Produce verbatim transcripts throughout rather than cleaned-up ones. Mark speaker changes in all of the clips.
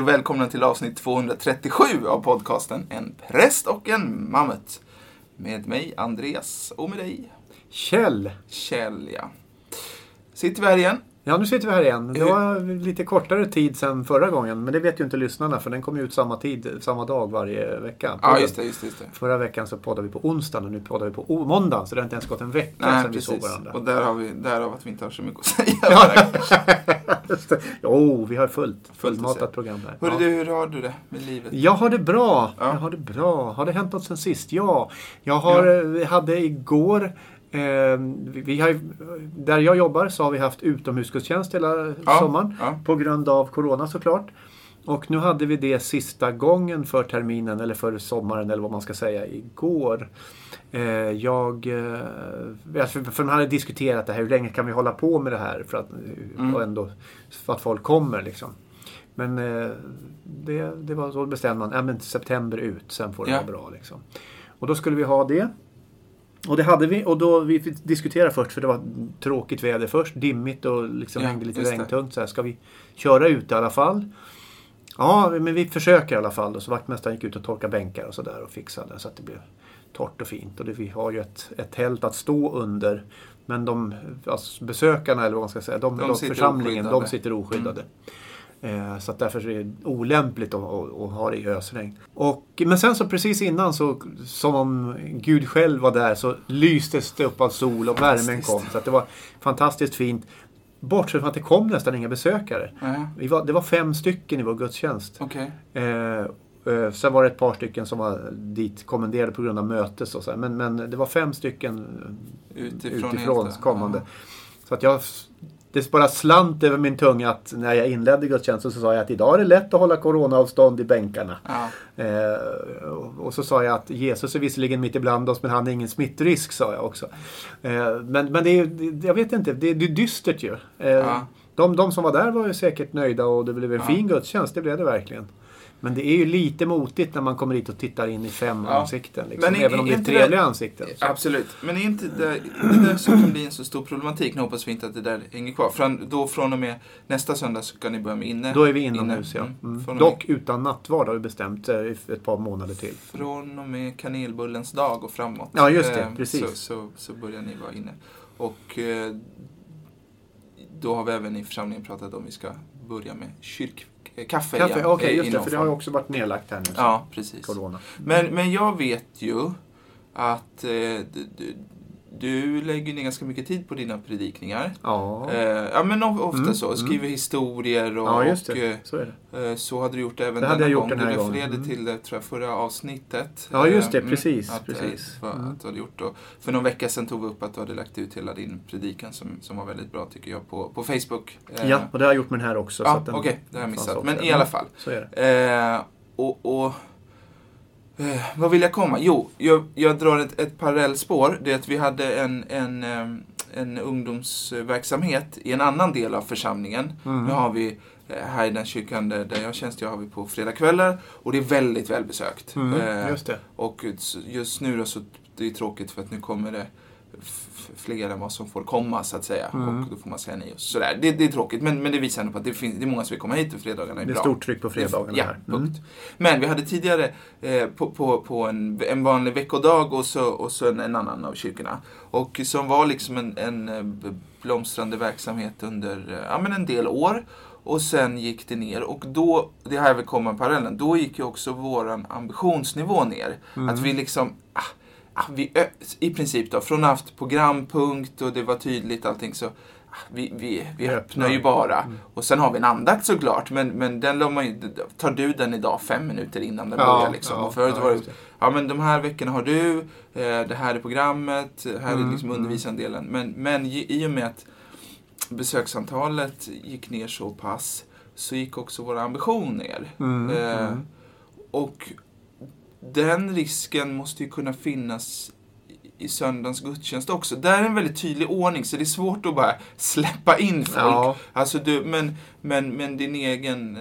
Speaker 1: välkomna till avsnitt tvåhundratrettiosju av podcasten En präst och en mammut. Med mig Andreas och med dig
Speaker 2: Kjell.
Speaker 1: Kjell, ja. Sitter vi här igen?
Speaker 2: Ja, nu sitter vi här igen. Det var lite kortare tid sedan förra gången, men det vet ju inte lyssnarna för den kommer ut samma tid, samma dag varje vecka.
Speaker 1: Ja, just det, just det, just det.
Speaker 2: Förra veckan så poddade vi på onsdagen och nu poddar vi på måndagen, så det har inte ens gått en vecka
Speaker 1: Nej,
Speaker 2: sedan
Speaker 1: precis.
Speaker 2: vi såg varandra.
Speaker 1: Och där har vi, därav att vi inte har så mycket att säga.
Speaker 2: Just det. Jo, vi har fullt,
Speaker 1: fullmatat
Speaker 2: program här.
Speaker 1: Hur,
Speaker 2: ja.
Speaker 1: du, hur har du det med livet?
Speaker 2: Jag har det bra.
Speaker 1: Ja.
Speaker 2: Jag har det bra. Har det hänt något sen sist? Ja. Jag har, ja. hade igår... Eh, vi har, där jag jobbar så har vi haft utomhusgudstjänst hela
Speaker 1: ja,
Speaker 2: sommaren
Speaker 1: ja.
Speaker 2: på grund av corona såklart. Och nu hade vi det sista gången för terminen eller för sommaren eller vad man ska säga igår. Eh, jag eh, för, för man hade diskuterat det här, hur länge kan vi hålla på med det här för att, mm. och ändå, för att folk kommer liksom. Men eh, det, det var så bestämde man, ja, men september ut, sen får det ja. vara bra liksom. Och då skulle vi ha det. Och det hade vi, och då vi fick diskutera först för det var tråkigt väder först, dimmigt och liksom
Speaker 1: ja,
Speaker 2: hängde lite regntungt så här, ska vi köra ut i alla fall? Ja, men vi försöker i alla fall. Och så vaktmästaren gick ut och torkade bänkar och sådär och fixade så att det blev torrt och fint. Och det, vi har ju ett, ett tält att stå under, men de alltså besökarna eller vad man ska säga, de,
Speaker 1: de
Speaker 2: de
Speaker 1: sitter
Speaker 2: församlingen,
Speaker 1: oskyddade.
Speaker 2: de sitter oskyddade. Mm. Eh, så att därför är det olämpligt att, att, att ha det i ösregn. Och, men sen så precis innan så som om Gud själv var där så lystes det upp av sol och värmen kom. Så att det var fantastiskt fint. Bortsett från att det kom nästan inga besökare. Uh-huh. Vi var, det var fem stycken i vår gudstjänst.
Speaker 1: Okay.
Speaker 2: Eh, eh, sen var det ett par stycken som var dit kommenderade på grund av mötes. Och så här. Men, men det var fem stycken utifrån, utifrån kommande. Uh-huh. Så att jag... Det bara slant över min tunga att när jag inledde gudstjänsten så sa jag att idag är det lätt att hålla coronaavstånd i bänkarna. Ja. Eh, och så sa jag att Jesus är visserligen mitt ibland oss men han är ingen smittrisk, sa jag också. Eh, men men det är, jag vet inte, det är, det är dystert ju. Eh, ja. de, de som var där var ju säkert nöjda och det blev en ja. fin gudstjänst, det blev det verkligen. Men det är ju lite motigt när man kommer hit och tittar in i fem ja. ansikten. Liksom, men även om det är trevliga det, ansikten. Så.
Speaker 1: Absolut. Men är inte det, det där som kan bli en så stor problematik? Nu hoppas vi inte att det där hänger kvar. Från, då från och med nästa söndag så kan ni börja med inne.
Speaker 2: Då är vi inomhus, inne. ja. Mm. Dock utan nattvard har vi bestämt ett par månader till.
Speaker 1: Från och med kanelbullens dag och framåt.
Speaker 2: Ja, just det. Precis.
Speaker 1: Så, så, så börjar ni vara inne. Och eh, då har vi även i församlingen pratat om att vi ska börja med kyrk. Kaffe,
Speaker 2: Kaffe
Speaker 1: igen.
Speaker 2: Okej, okay, just det, för det har ju också varit nedlagt här nu.
Speaker 1: Ja, precis.
Speaker 2: Corona.
Speaker 1: Men, men jag vet ju att eh, du, du lägger ner ganska mycket tid på dina predikningar.
Speaker 2: Ja.
Speaker 1: Eh, ja, men ofta
Speaker 2: mm,
Speaker 1: så. Skriver mm. historier och...
Speaker 2: Ja, just det.
Speaker 1: Och,
Speaker 2: så är det.
Speaker 1: Så hade du gjort det även
Speaker 2: det hade
Speaker 1: denna
Speaker 2: jag
Speaker 1: gång.
Speaker 2: Gjort den här
Speaker 1: du refererade
Speaker 2: mm.
Speaker 1: till det, tror jag, förra avsnittet.
Speaker 2: Ja, just det.
Speaker 1: Mm,
Speaker 2: precis.
Speaker 1: att,
Speaker 2: precis.
Speaker 1: Att,
Speaker 2: mm.
Speaker 1: att du hade gjort då. För någon vecka sedan tog vi upp att du hade lagt ut hela din predikan som, som var väldigt bra, tycker jag, på, på Facebook.
Speaker 2: Ja, och det har jag gjort med den här också.
Speaker 1: Ja, okej. Okay, det har jag missat. Men i alla fall.
Speaker 2: Så är det.
Speaker 1: Eh, och... och Eh, vad vill jag komma? Jo, jag, jag drar ett, ett parallellspår. Det är att vi hade en, en, en ungdomsverksamhet i en annan del av församlingen. Mm. Nu har vi här i den kyrkan där, där jag tjänstgör har vi på fredagskvällar. Och det är väldigt välbesökt.
Speaker 2: Mm, eh, just det.
Speaker 1: Och just nu då så det är tråkigt för att nu kommer det f- fler än vad som får komma, så att säga. Mm. Och då får man säga nej och sådär. Det, det är tråkigt, men, men det visar ändå på att det, finns, det är många som vill komma hit och fredagarna är bra.
Speaker 2: Det är stort tryck på fredagarna
Speaker 1: ja,
Speaker 2: här.
Speaker 1: Mm. Punkt. Men vi hade tidigare eh, på, på, på en, en vanlig veckodag och så, och så en, en annan av kyrkorna. Och som var liksom en, en blomstrande verksamhet under ja, men en del år. Och sen gick det ner. Och då, det här vill komma parallellen, då gick ju också våran ambitionsnivå ner. Mm. Att vi liksom... Ah, Vi, i princip då, från haft programpunkt och det var tydligt allting, så vi, vi, vi öppnar ju bara. Mm. Och sen har vi en andakt såklart, men, men den man ju, tar du den idag fem minuter innan den ja, börjar liksom. Ja, och förut ja, var det, ja men de här veckorna har du, eh, det här är programmet, här mm. är liksom undervisandelen. Men, men i och med att besöksantalet gick ner så pass, så gick också våra ambition ner. Mm. Eh, mm. Och den risken måste ju kunna finnas i söndagens gudstjänst också. Där är en väldigt tydlig ordning, så det är svårt att bara släppa in folk. Ja. Alltså du, men, men, men din egen...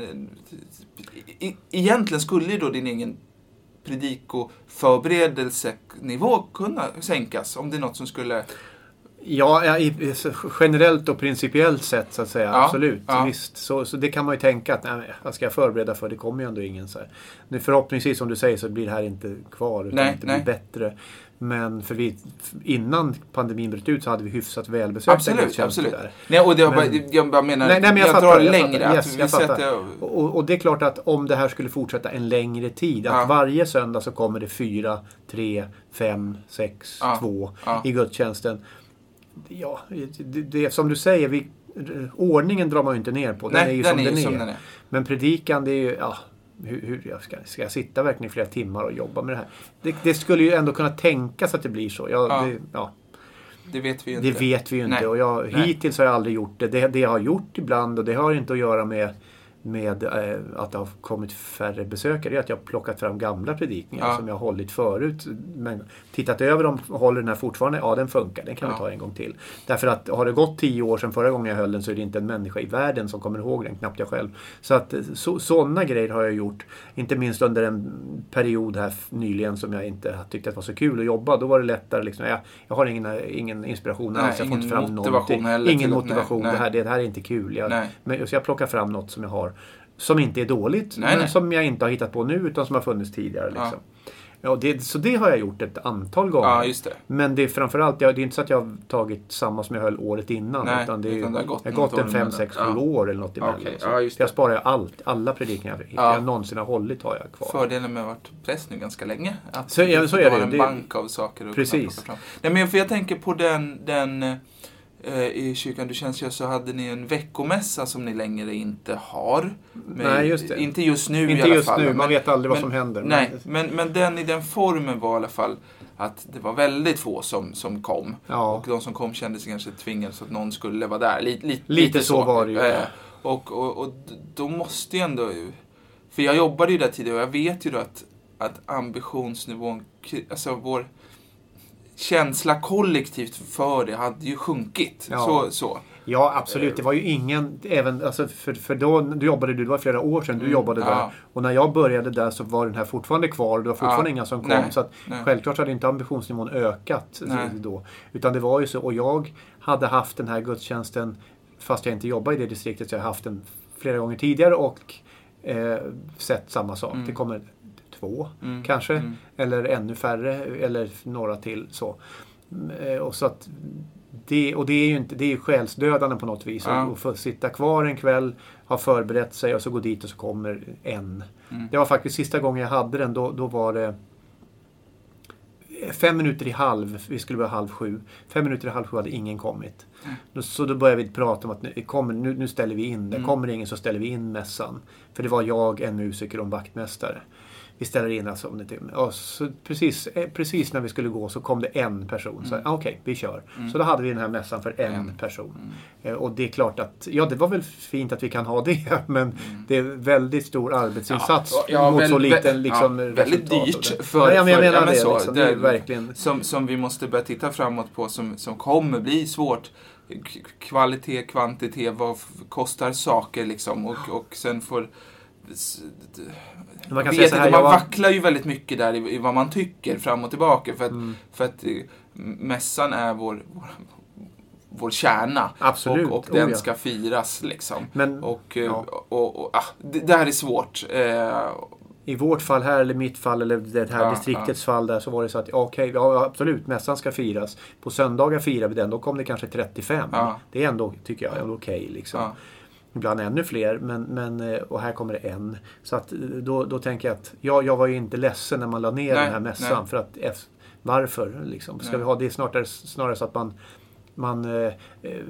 Speaker 1: E- egentligen skulle ju då din egen predikoförberedelsenivå kunna sänkas om det är något som skulle...
Speaker 2: Ja, i, generellt och principiellt sett så att säga,
Speaker 1: ja,
Speaker 2: absolut.
Speaker 1: Ja.
Speaker 2: Visst, så, så det kan man ju tänka att nej, jag ska förbereda för, det kommer ju ändå ingen så här. Nu förhoppningsvis som du säger så blir det här inte kvar utan
Speaker 1: nej,
Speaker 2: det
Speaker 1: nej.
Speaker 2: blir bättre. Men för vi, innan pandemin bröt ut så hade vi hyfsat välbesökta
Speaker 1: absolut, absolut.
Speaker 2: där.
Speaker 1: Nej, och det
Speaker 2: men,
Speaker 1: bara, jag bara menar,
Speaker 2: nej, nej, men jag,
Speaker 1: jag
Speaker 2: fattar,
Speaker 1: drar
Speaker 2: jag
Speaker 1: längre.
Speaker 2: Fattar, yes,
Speaker 1: att
Speaker 2: jag fattar.
Speaker 1: Jag...
Speaker 2: Och, och det är klart att om det här skulle fortsätta en längre tid, att
Speaker 1: ja.
Speaker 2: varje söndag så kommer det fyra, tre, fem, sex,
Speaker 1: ja.
Speaker 2: två
Speaker 1: ja.
Speaker 2: i gudstjänsten. Ja, det, det som du säger, vi, ordningen drar man ju inte ner på. Den
Speaker 1: nej,
Speaker 2: är ju
Speaker 1: den
Speaker 2: som,
Speaker 1: är
Speaker 2: den,
Speaker 1: ju
Speaker 2: är.
Speaker 1: som den är.
Speaker 2: Men predikan, det är ju... Ja, hur, hur jag ska, ska jag sitta verkligen i flera timmar och jobba med det här? Det, det skulle ju ändå kunna tänkas att det blir så. Jag,
Speaker 1: ja.
Speaker 2: Det, ja.
Speaker 1: det vet vi ju inte.
Speaker 2: Det vet vi ju inte.
Speaker 1: Nej.
Speaker 2: Och jag, hittills har jag aldrig gjort det. det. Det jag har gjort ibland, och det har inte att göra med med eh, att det har kommit färre besökare, är att jag har plockat fram gamla predikningar ja. som jag har hållit förut. Men tittat över dem, håller den här fortfarande? Ja, den funkar. Den kan ja. vi ta en gång till. Därför att har det gått tio år sedan förra gången jag höll den så är det inte en människa i världen som kommer ihåg den, knappt jag själv. Så att så, sådana grejer har jag gjort. Inte minst under en period här nyligen som jag inte tyckte att det var så kul att jobba. Då var det lättare liksom. Jag, jag har ingen, ingen inspiration
Speaker 1: nej,
Speaker 2: alls. Jag får inte fram någonting.
Speaker 1: Heller,
Speaker 2: ingen motivation.
Speaker 1: Nej,
Speaker 2: det, här, det här är inte kul. Jag,
Speaker 1: nej.
Speaker 2: men, så jag plockar fram något som jag har som inte är dåligt,
Speaker 1: nej,
Speaker 2: men
Speaker 1: nej.
Speaker 2: som jag inte har hittat på nu utan som har funnits tidigare. Liksom. Ja. Ja, det, så det har jag gjort ett antal gånger.
Speaker 1: Ja, just det.
Speaker 2: Men det är framförallt, det är inte så att jag har tagit samma som jag höll året innan.
Speaker 1: Nej,
Speaker 2: utan det är,
Speaker 1: utan det har gått,
Speaker 2: jag har gått en fem, sex, sju år eller något emellan.
Speaker 1: Okay.
Speaker 2: Så.
Speaker 1: Ja, just det.
Speaker 2: Jag sparar allt, alla predikningar jag,
Speaker 1: ja.
Speaker 2: jag någonsin har hållit har jag kvar.
Speaker 1: Fördelen med att ha varit präst nu ganska länge. Att
Speaker 2: så, ja, så är det.
Speaker 1: har en
Speaker 2: det,
Speaker 1: bank av saker.
Speaker 2: Precis.
Speaker 1: Nej, men för jag tänker på den... den i kyrkan du tjänstgör så hade ni en veckomässa som ni längre inte har. Men,
Speaker 2: nej, just det.
Speaker 1: Inte just nu
Speaker 2: inte
Speaker 1: i alla
Speaker 2: just
Speaker 1: fall.
Speaker 2: Nu,
Speaker 1: men,
Speaker 2: man vet aldrig
Speaker 1: men,
Speaker 2: vad som händer.
Speaker 1: Nej, men, men den i den formen var i alla fall att det var väldigt få som, som kom.
Speaker 2: Ja.
Speaker 1: Och de som kom kände sig kanske tvingade så att någon skulle vara där. Lite, lite,
Speaker 2: lite så, så var det ju.
Speaker 1: Eh, och, och, och då måste jag ändå... För jag jobbade ju där tidigare och jag vet ju då att, att ambitionsnivån... Alltså vår... känsla kollektivt för det hade ju sjunkit.
Speaker 2: Ja.
Speaker 1: Så, så.
Speaker 2: Ja, absolut. Det var ju ingen, även, alltså för, för då du jobbade du, det var flera år sedan du mm, jobbade där.
Speaker 1: Ja.
Speaker 2: Och när jag började där så var den här fortfarande kvar och det var fortfarande ja. inga som kom.
Speaker 1: Nej,
Speaker 2: så att
Speaker 1: nej.
Speaker 2: självklart hade inte ambitionsnivån ökat då. Utan det var ju så, och jag hade haft den här gudstjänsten, fast jag inte jobbar i det distriktet, så jag har haft den flera gånger tidigare och eh, sett samma sak. Mm. Det kommer två mm, kanske, mm. eller ännu färre, eller några till så. Och så att det, och det är ju inte, det är ju själsdödande på något vis. Ja. Och få sitta kvar en kväll, ha förberett sig och så gå dit och så kommer en. Mm. Det var faktiskt sista gången jag hade den, då, då var det fem minuter i halv, vi skulle börja halv sju. Fem minuter i halv sju hade ingen kommit. Mm. Så då började vi prata om att nu, kommer, nu, nu ställer vi in det. Mm. Kommer ingen så ställer vi in mässan. För det var jag, en musiker och en vaktmästare. Vi ställer in alltså om det till. Och så precis, precis när vi skulle gå så kom det en person. Mm. Så okej, okay, vi kör. Mm. Så då hade vi den här mässan för en mm. person. Mm. Och det är klart att, ja det var väl fint att vi kan ha det. Men mm. det är väldigt stor arbetsinsats
Speaker 1: ja, ja,
Speaker 2: mot
Speaker 1: väl,
Speaker 2: så liten liksom,
Speaker 1: ja, väldigt dyrt. För,
Speaker 2: ja, men jag menar
Speaker 1: för,
Speaker 2: det,
Speaker 1: så,
Speaker 2: liksom,
Speaker 1: det,
Speaker 2: det är verkligen...
Speaker 1: som, som vi måste börja titta framåt på som, som kommer bli svårt. Kvalitet, kvantitet, vad kostar saker liksom. Och, och sen får... Man, kan vet säga här, man var... vacklar ju väldigt mycket där i, i vad man tycker fram och tillbaka. För att, mm. för att mässan är vår, vår, vår kärna.
Speaker 2: Absolut.
Speaker 1: Och, och den
Speaker 2: oh, ja.
Speaker 1: ska firas liksom.
Speaker 2: Men,
Speaker 1: och
Speaker 2: ja.
Speaker 1: och, och, och ah, det, det här är svårt. Eh,
Speaker 2: I vårt fall här, eller mitt fall, eller det här ja, distriktets ja. fall där, så var det så att okej, okay, ja absolut, mässan ska firas. På söndagar firar vi den, då kom det kanske trettiofem. Ja. Det är ändå, tycker jag, ändå okej okay, liksom. Ja. Ibland ännu fler, men, men, och här kommer det en. Så att då, då tänker jag att ja, jag var ju inte ledsen när man la ner nej, den här mässan. Nej. För att, varför liksom? Ska nej. vi ha det snarare, snarare så att man, man eh,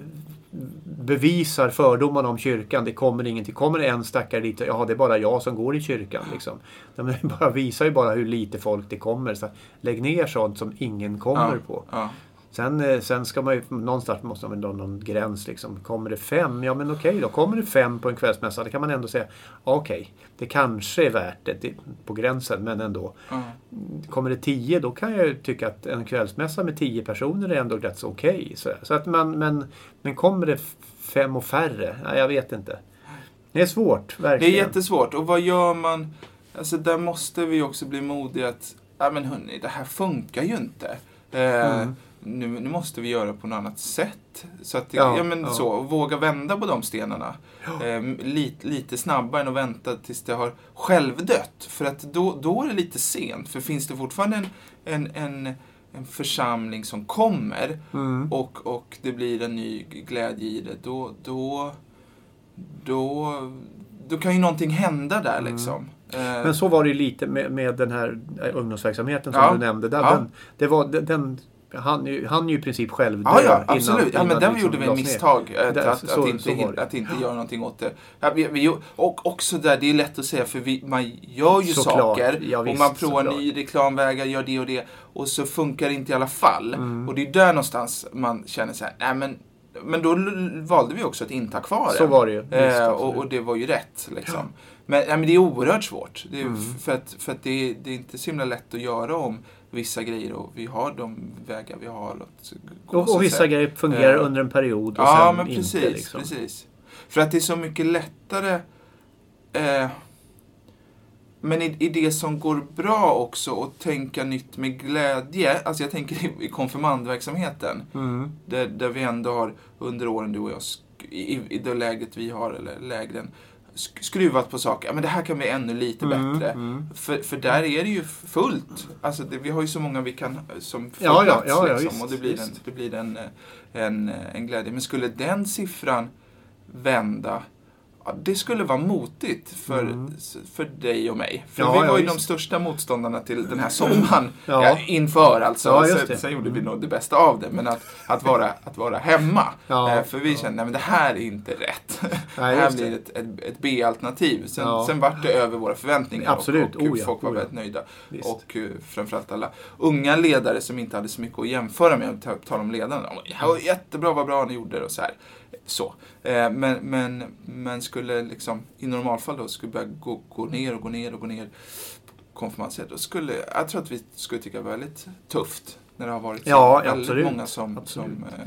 Speaker 2: bevisar fördomarna om kyrkan. Det kommer ingenting. Kommer det en stackare dit, ja det är bara jag som går i kyrkan. Liksom. De bara visar ju bara hur lite folk det kommer. Så lägg ner sånt som ingen kommer
Speaker 1: ja,
Speaker 2: på.
Speaker 1: Ja.
Speaker 2: Sen, sen ska man ju, någonstans måste man ha någon gräns liksom. Kommer det fem? Ja men okej då. Kommer det fem på en kvällsmässa? Det kan man ändå säga, okej, okay, det kanske är värt det på gränsen, men ändå. Mm. Kommer det tio, då kan jag ju tycka att en kvällsmässa med tio personer är ändå rätt så okej. Okay, så, så att man, men, men kommer det fem och färre? Ja, jag vet inte. Det är svårt, verkligen.
Speaker 1: Det är jättesvårt. Och vad gör man? Alltså där måste vi också bli modiga att, ja men hörni, det här funkar ju inte. Eh, mm. nu, nu måste vi göra på något annat sätt. Så att,
Speaker 2: ja,
Speaker 1: ja, men
Speaker 2: ja.
Speaker 1: så, våga vända på de stenarna. Ja. Eh, lite, lite snabbare än att vänta tills det har självdött. För att då, då är det lite sent. För finns det fortfarande en, en, en, en församling som kommer mm. och, och det blir en ny glädje i det, då, då, då, då kan ju någonting hända där mm. liksom.
Speaker 2: Men så var det ju lite med, med den här ungdomsverksamheten som
Speaker 1: ja.
Speaker 2: du nämnde. Där,
Speaker 1: ja.
Speaker 2: den, det var, den, den, han, han ju i princip själv
Speaker 1: ja, ja, absolut.
Speaker 2: Innan,
Speaker 1: ja, men där
Speaker 2: liksom
Speaker 1: gjorde vi en misstag. Att,
Speaker 2: där,
Speaker 1: att,
Speaker 2: så,
Speaker 1: att inte,
Speaker 2: så
Speaker 1: att inte göra någonting åt det. Ja, vi, vi, och också där, det är lätt att säga, för vi, man gör ju
Speaker 2: så
Speaker 1: saker.
Speaker 2: Ja, visst,
Speaker 1: och man provar ny reklamvägar, gör det och det. Och så funkar det inte i alla fall.
Speaker 2: Mm.
Speaker 1: Och det är där någonstans man känner så här, nej men Men då valde vi också att inte ha kvar
Speaker 2: det. Så var det ju.
Speaker 1: Eh, och, och det var ju rätt. Liksom. Ja. Men, ja, men det är oerhört svårt. Det är,
Speaker 2: mm.
Speaker 1: För att, för att det, är, det är inte så himla lätt att göra om vissa grejer. Och vi har de vägar vi har. Att gå,
Speaker 2: och, och vissa sätt. grejer fungerar eh. under en period och
Speaker 1: ja,
Speaker 2: sen
Speaker 1: men precis,
Speaker 2: inte. Liksom.
Speaker 1: Precis. För att det är så mycket lättare... Eh, Men i, i det som går bra också att tänka nytt med glädje. Alltså jag tänker i, i konfirmandverksamheten.
Speaker 2: Mm.
Speaker 1: Där, där vi ändå har under åren, du och jag, i, i det läget vi har, eller lägren, skruvat på saker. Ja, men det här kan vi ännu lite
Speaker 2: mm,
Speaker 1: bättre.
Speaker 2: Mm.
Speaker 1: För, för där är det ju fullt. Alltså det, vi har ju så många vi kan som får
Speaker 2: ja,
Speaker 1: plats.
Speaker 2: Ja, ja,
Speaker 1: liksom,
Speaker 2: visst,
Speaker 1: och det blir, en, det blir en, en, en glädje. Men skulle den siffran vända... Ja, det skulle vara motigt för, mm. för dig och mig. För
Speaker 2: ja,
Speaker 1: vi var
Speaker 2: ja,
Speaker 1: ju
Speaker 2: visst.
Speaker 1: de största motståndarna till den här sommaren.
Speaker 2: ja.
Speaker 1: Ja, inför alltså.
Speaker 2: Ja,
Speaker 1: sen, sen gjorde vi nog det bästa av det. Men att, att, vara, att vara hemma.
Speaker 2: Ja,
Speaker 1: eh, för vi
Speaker 2: ja.
Speaker 1: kände, att det här är inte rätt.
Speaker 2: Nej,
Speaker 1: det här blir ett, ett, ett B-alternativ. Sen,
Speaker 2: ja.
Speaker 1: sen var det över våra förväntningar.
Speaker 2: Absolut.
Speaker 1: Och, och
Speaker 2: oh, ja.
Speaker 1: folk var
Speaker 2: oh, ja.
Speaker 1: väldigt nöjda.
Speaker 2: Visst.
Speaker 1: Och uh, framförallt alla unga ledare som inte hade så mycket att jämföra med. Att tala om ledarna. Det var jättebra, vad bra ni gjorde och så här. Så. Eh, men, men, men skulle liksom i normalfall då skulle börja gå, gå ner och gå ner och gå ner konfirmandsätt, då skulle jag tror att vi skulle tycka det var väldigt tufft när det har varit så
Speaker 2: ja,
Speaker 1: väldigt
Speaker 2: absolut.
Speaker 1: många som,
Speaker 2: absolut.
Speaker 1: som eh,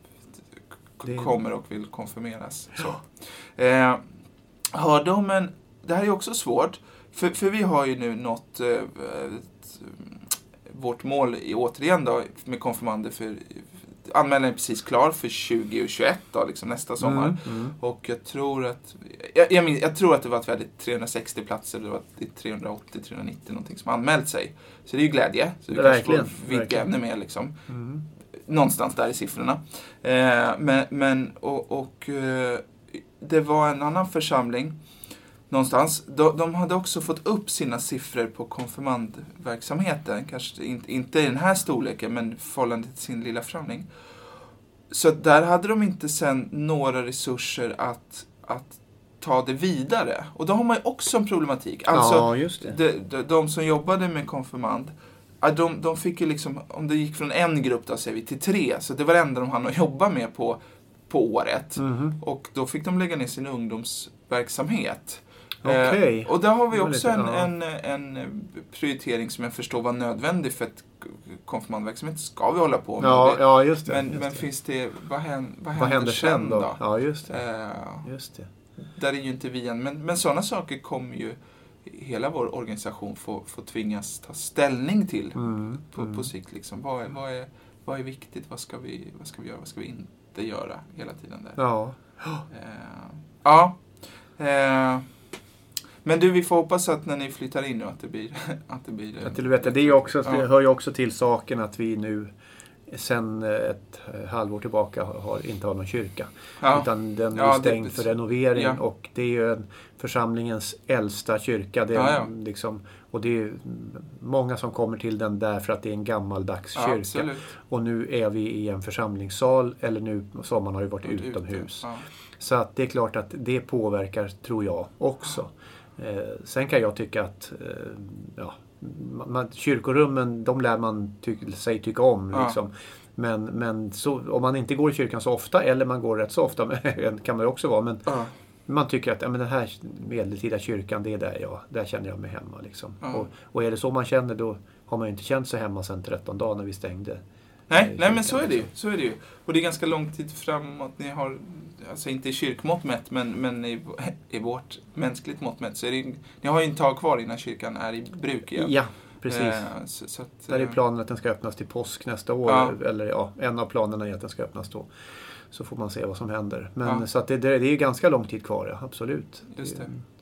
Speaker 2: det...
Speaker 1: kommer och vill konfirmeras. Så. Eh, hör de en, det här är också svårt för, för vi har ju nu nått eh, ett, vårt mål i, återigen då med konfirmander för anmälan är precis klar för tjugo tjugoett då, liksom nästa sommar.
Speaker 2: Mm, mm.
Speaker 1: Och jag tror att jag, jag, min, jag tror att det var ett väldigt trehundrasextio platser, det var trehundraåttio trehundranittio någonting som anmält sig. Så det är ju glädje. Så vi kanske får vidga ännu mer liksom.
Speaker 2: Mm.
Speaker 1: Någonstans där i siffrorna. Eh, men men och, och eh, det var en annan församling någonstans. De, de hade också fått upp sina siffror på konfirmandverksamheten. Kanske inte, inte i den här storleken, men förhållande till sin lilla församling. Så där hade de inte sen några resurser att, att ta det vidare. Och då har man ju också en problematik. Alltså,
Speaker 2: ja, just det.
Speaker 1: De, de, de som jobbade med konfirmand, de, de fick ju liksom, om det gick från en grupp då, säger vi, till tre. Så det var det enda de hann att jobba med på, på året.
Speaker 2: Mm-hmm.
Speaker 1: Och då fick de lägga ner sin ungdomsverksamhet.
Speaker 2: Okay.
Speaker 1: Eh, och där har vi också
Speaker 2: lite,
Speaker 1: en,
Speaker 2: ja.
Speaker 1: en, en prioritering som jag förstår var nödvändig för att konfirmandverksamhet ska vi hålla på med.
Speaker 2: Ja, ja, just det.
Speaker 1: Men,
Speaker 2: just
Speaker 1: men
Speaker 2: det.
Speaker 1: finns det, vad händer, vad händer,
Speaker 2: vad händer sen då?
Speaker 1: då?
Speaker 2: Ja, just det.
Speaker 1: Eh,
Speaker 2: just det.
Speaker 1: Där är ju inte vi än. Men, men sådana saker kommer ju hela vår organisation få, få tvingas ta ställning till
Speaker 2: mm,
Speaker 1: på,
Speaker 2: mm.
Speaker 1: på sikt. Liksom. Vad, är, vad, är, vad är viktigt? Vad ska, vi, vad ska vi göra? Vad ska vi inte göra hela tiden där?
Speaker 2: Ja.
Speaker 1: Eh, ja. Eh, men du, vi får hoppas att när ni flyttar in nu att det blir... Att det blir
Speaker 2: att du vet, det, är ju också,
Speaker 1: ja.
Speaker 2: det hör ju också till saken att vi nu sen ett halvår tillbaka har, inte har någon kyrka. Ja. Utan den är ja, stängd det, för renovering ja. Och det är ju en församlingens äldsta kyrka. Det är ja, ja. Liksom, och det är många som kommer till den därför att det är en gammaldags
Speaker 1: ja,
Speaker 2: kyrka.
Speaker 1: Absolut.
Speaker 2: Och nu är vi i en församlingssal, eller nu sommaren har ju varit utomhus. Ja. Så att det är klart att det påverkar, tror jag, också. Eh, sen kan jag tycka att eh, ja, man, kyrkorummen, de lär man ty- sig tycka om.
Speaker 1: Ja.
Speaker 2: Liksom. Men, men så, om man inte går i kyrkan så ofta, eller man går rätt så ofta, men, kan man också vara. Men
Speaker 1: ja.
Speaker 2: man tycker att ja, men den här medeltida kyrkan, det är där, jag, där känner jag mig hemma. Liksom.
Speaker 1: Ja.
Speaker 2: Och, och är det så man känner, då har man ju inte känt sig hemma sedan tretton dagar när vi stängde.
Speaker 1: Nej, nej men så är det ju. Så är det ju. Och det är ganska lång tid framåt. Ni har, alltså inte i kyrkmått mätt, men, men i, i vårt mänskligt mått mätt, så är det, ni har ju en tag kvar innan kyrkan är i bruk igen.
Speaker 2: Ja. precis.
Speaker 1: Eh, så, så att,
Speaker 2: där är planen att den ska öppnas till påsk nästa år. Ja. Eller ja, en av planerna är att den ska öppnas då. Så får man se vad som händer. Men ja. Så att det, det, det är ganska lång tid kvar, ja, absolut.
Speaker 1: Just det.
Speaker 2: Mm.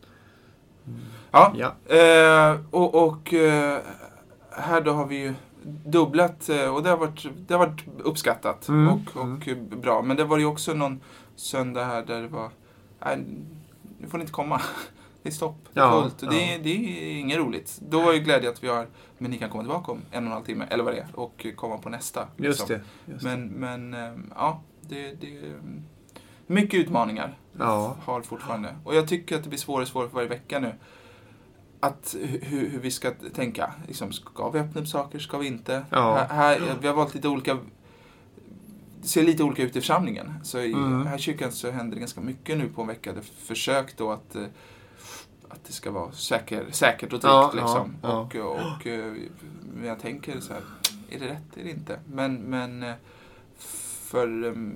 Speaker 1: Ja, ja. Eh, och, och eh, här då har vi ju dubblat och det har varit, det har varit uppskattat mm. och, och mm. bra. Men det var ju också någon söndag här där det var, nej, nu får ni inte komma. Det är stopp. Ja, fullt. Ja. Det, är, det är inget roligt. Då var ju glädje att vi har, men ni kan komma tillbaka om en och en halv timme, eller vad det är, och komma på nästa.
Speaker 2: Just liksom. det. Just
Speaker 1: men, men ja, det, det är mycket utmaningar
Speaker 2: ja.
Speaker 1: har fortfarande. Och jag tycker att det blir svårare och svårare för varje vecka nu. Att hur, hur vi ska tänka. Liksom, ska vi öppna upp saker? Ska vi inte?
Speaker 2: Ja.
Speaker 1: Här, här, vi har valt lite olika... Det ser lite olika ut i församlingen. Så i mm. här kyrkan så händer det ganska mycket nu på en vecka. Det försök då att, att det ska vara säker, säkert och tryggt.
Speaker 2: Ja,
Speaker 1: liksom.
Speaker 2: ja,
Speaker 1: och, och, och jag tänker så här, är det rätt? Är det inte? Men, men för um,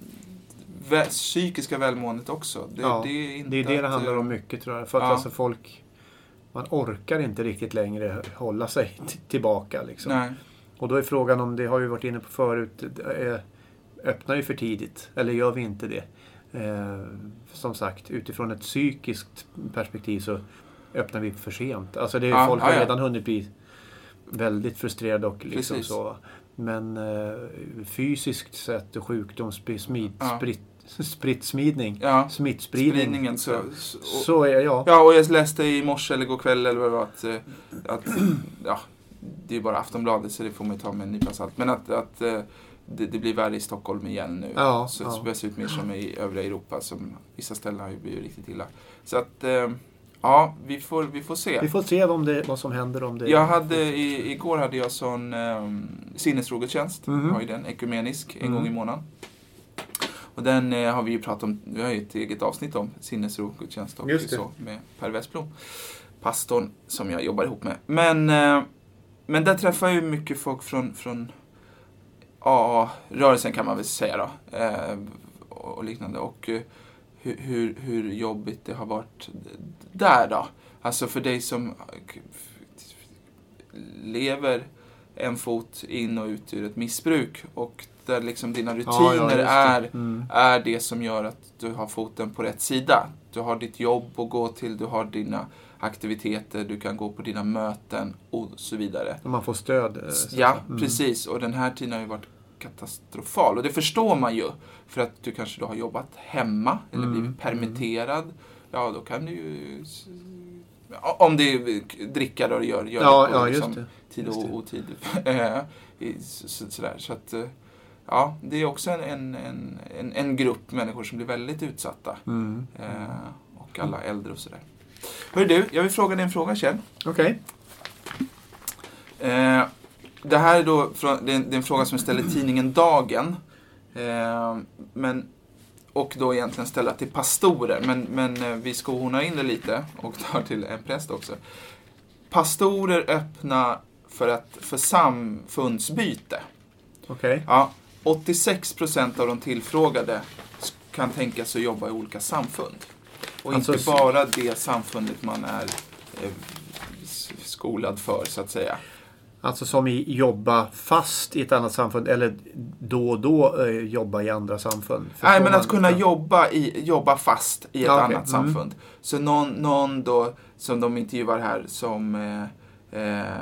Speaker 1: vä- psykiska välmåendet också. Det,
Speaker 2: ja,
Speaker 1: det är inte
Speaker 2: det är det
Speaker 1: att,
Speaker 2: det handlar om mycket, tror jag. För att ja. alltså folk... Man orkar inte riktigt längre hålla sig t- tillbaka. Liksom.
Speaker 1: Nej.
Speaker 2: Och då är frågan om, det har vi varit inne på förut, eh, öppnar vi för tidigt? Eller gör vi inte det? Eh, som sagt, utifrån ett psykiskt perspektiv så öppnar vi för sent. Alltså det är, ja, folk har ja, ja. redan hunnit bli väldigt frustrerade och liksom så. Men eh, fysiskt sett och sjukdomssmitt, ja. spritt, spritsmidning,
Speaker 1: ja.
Speaker 2: smittspridning.
Speaker 1: Så,
Speaker 2: så, så är jag.
Speaker 1: Ja, och jag läste i morse eller går kväll eller vad det var att, att ja, det är bara Aftonbladet så det får man ta med en nypa salt. Men att, att det, det blir värre i Stockholm igen nu.
Speaker 2: Ja,
Speaker 1: så
Speaker 2: ja.
Speaker 1: det ser ut mer som i övriga Europa som vissa ställen har ju blivit riktigt illa. Så att ja, vi får, vi får se.
Speaker 2: Vi får se om det, vad som händer om det.
Speaker 1: Jag hade, i, igår hade jag sån um, sinnesrogotjänst. Mm-hmm. Jag har ju den ekumenisk en mm. gång i månaden. Och den eh, har vi ju pratat om, vi har ju ett eget avsnitt om sinnesrogotjänst och så med Per Westblom, pastorn som jag jobbar ihop med. Men, eh, men där träffar jag ju mycket folk från, från A A-rörelsen kan man väl säga då. Eh, och liknande. Och eh, hur, hur, hur jobbigt det har varit där då. Alltså för dig som lever en fot in och ut ur ett missbruk och där liksom dina rutiner ja, ja, är, mm. är det som gör att du har foten på rätt sida. Du har ditt jobb att gå till, du har dina aktiviteter, du kan gå på dina möten och så vidare.
Speaker 2: Och man får stöd.
Speaker 1: Ja, mm. precis. Och den här tiden har ju varit katastrofal. Och det förstår man ju. För att du kanske då har jobbat hemma eller mm. blivit permitterad. Ja, då kan du ju... Om det är dricka då, gör, gör
Speaker 2: ja,
Speaker 1: det på
Speaker 2: ja,
Speaker 1: liksom,
Speaker 2: det.
Speaker 1: tid och otid. så, så, sådär. Så att... Ja, det är också en, en, en, en grupp människor som blir väldigt utsatta.
Speaker 2: Mm.
Speaker 1: Eh, och alla äldre och sådär. Hör du, jag vill fråga dig en fråga, Kjell.
Speaker 2: Okej.
Speaker 1: Okay. Eh, det här är då det är en, det är en fråga som jag ställer i tidningen Dagen. Eh, men, och då egentligen ställa till pastorer. Men, men vi skohornar in det lite och tar till en präst också. Pastorer öppna för, att, för samfundsbyte.
Speaker 2: Okej. Okay.
Speaker 1: Ja. åttiosex procent av de tillfrågade kan tänka sig att jobba i olika samfund. Och alltså, inte bara det samfundet man är eh, skolad för, så att säga.
Speaker 2: Alltså som i jobba fast i ett annat samfund eller då och då eh, jobba i andra samfund? Förstår
Speaker 1: Nej, men att
Speaker 2: man,
Speaker 1: kunna
Speaker 2: ja.
Speaker 1: jobba, i, jobba fast i ett
Speaker 2: ja, okay.
Speaker 1: annat samfund. Mm. Så någon, någon då som de intervjuar här som... Eh, eh,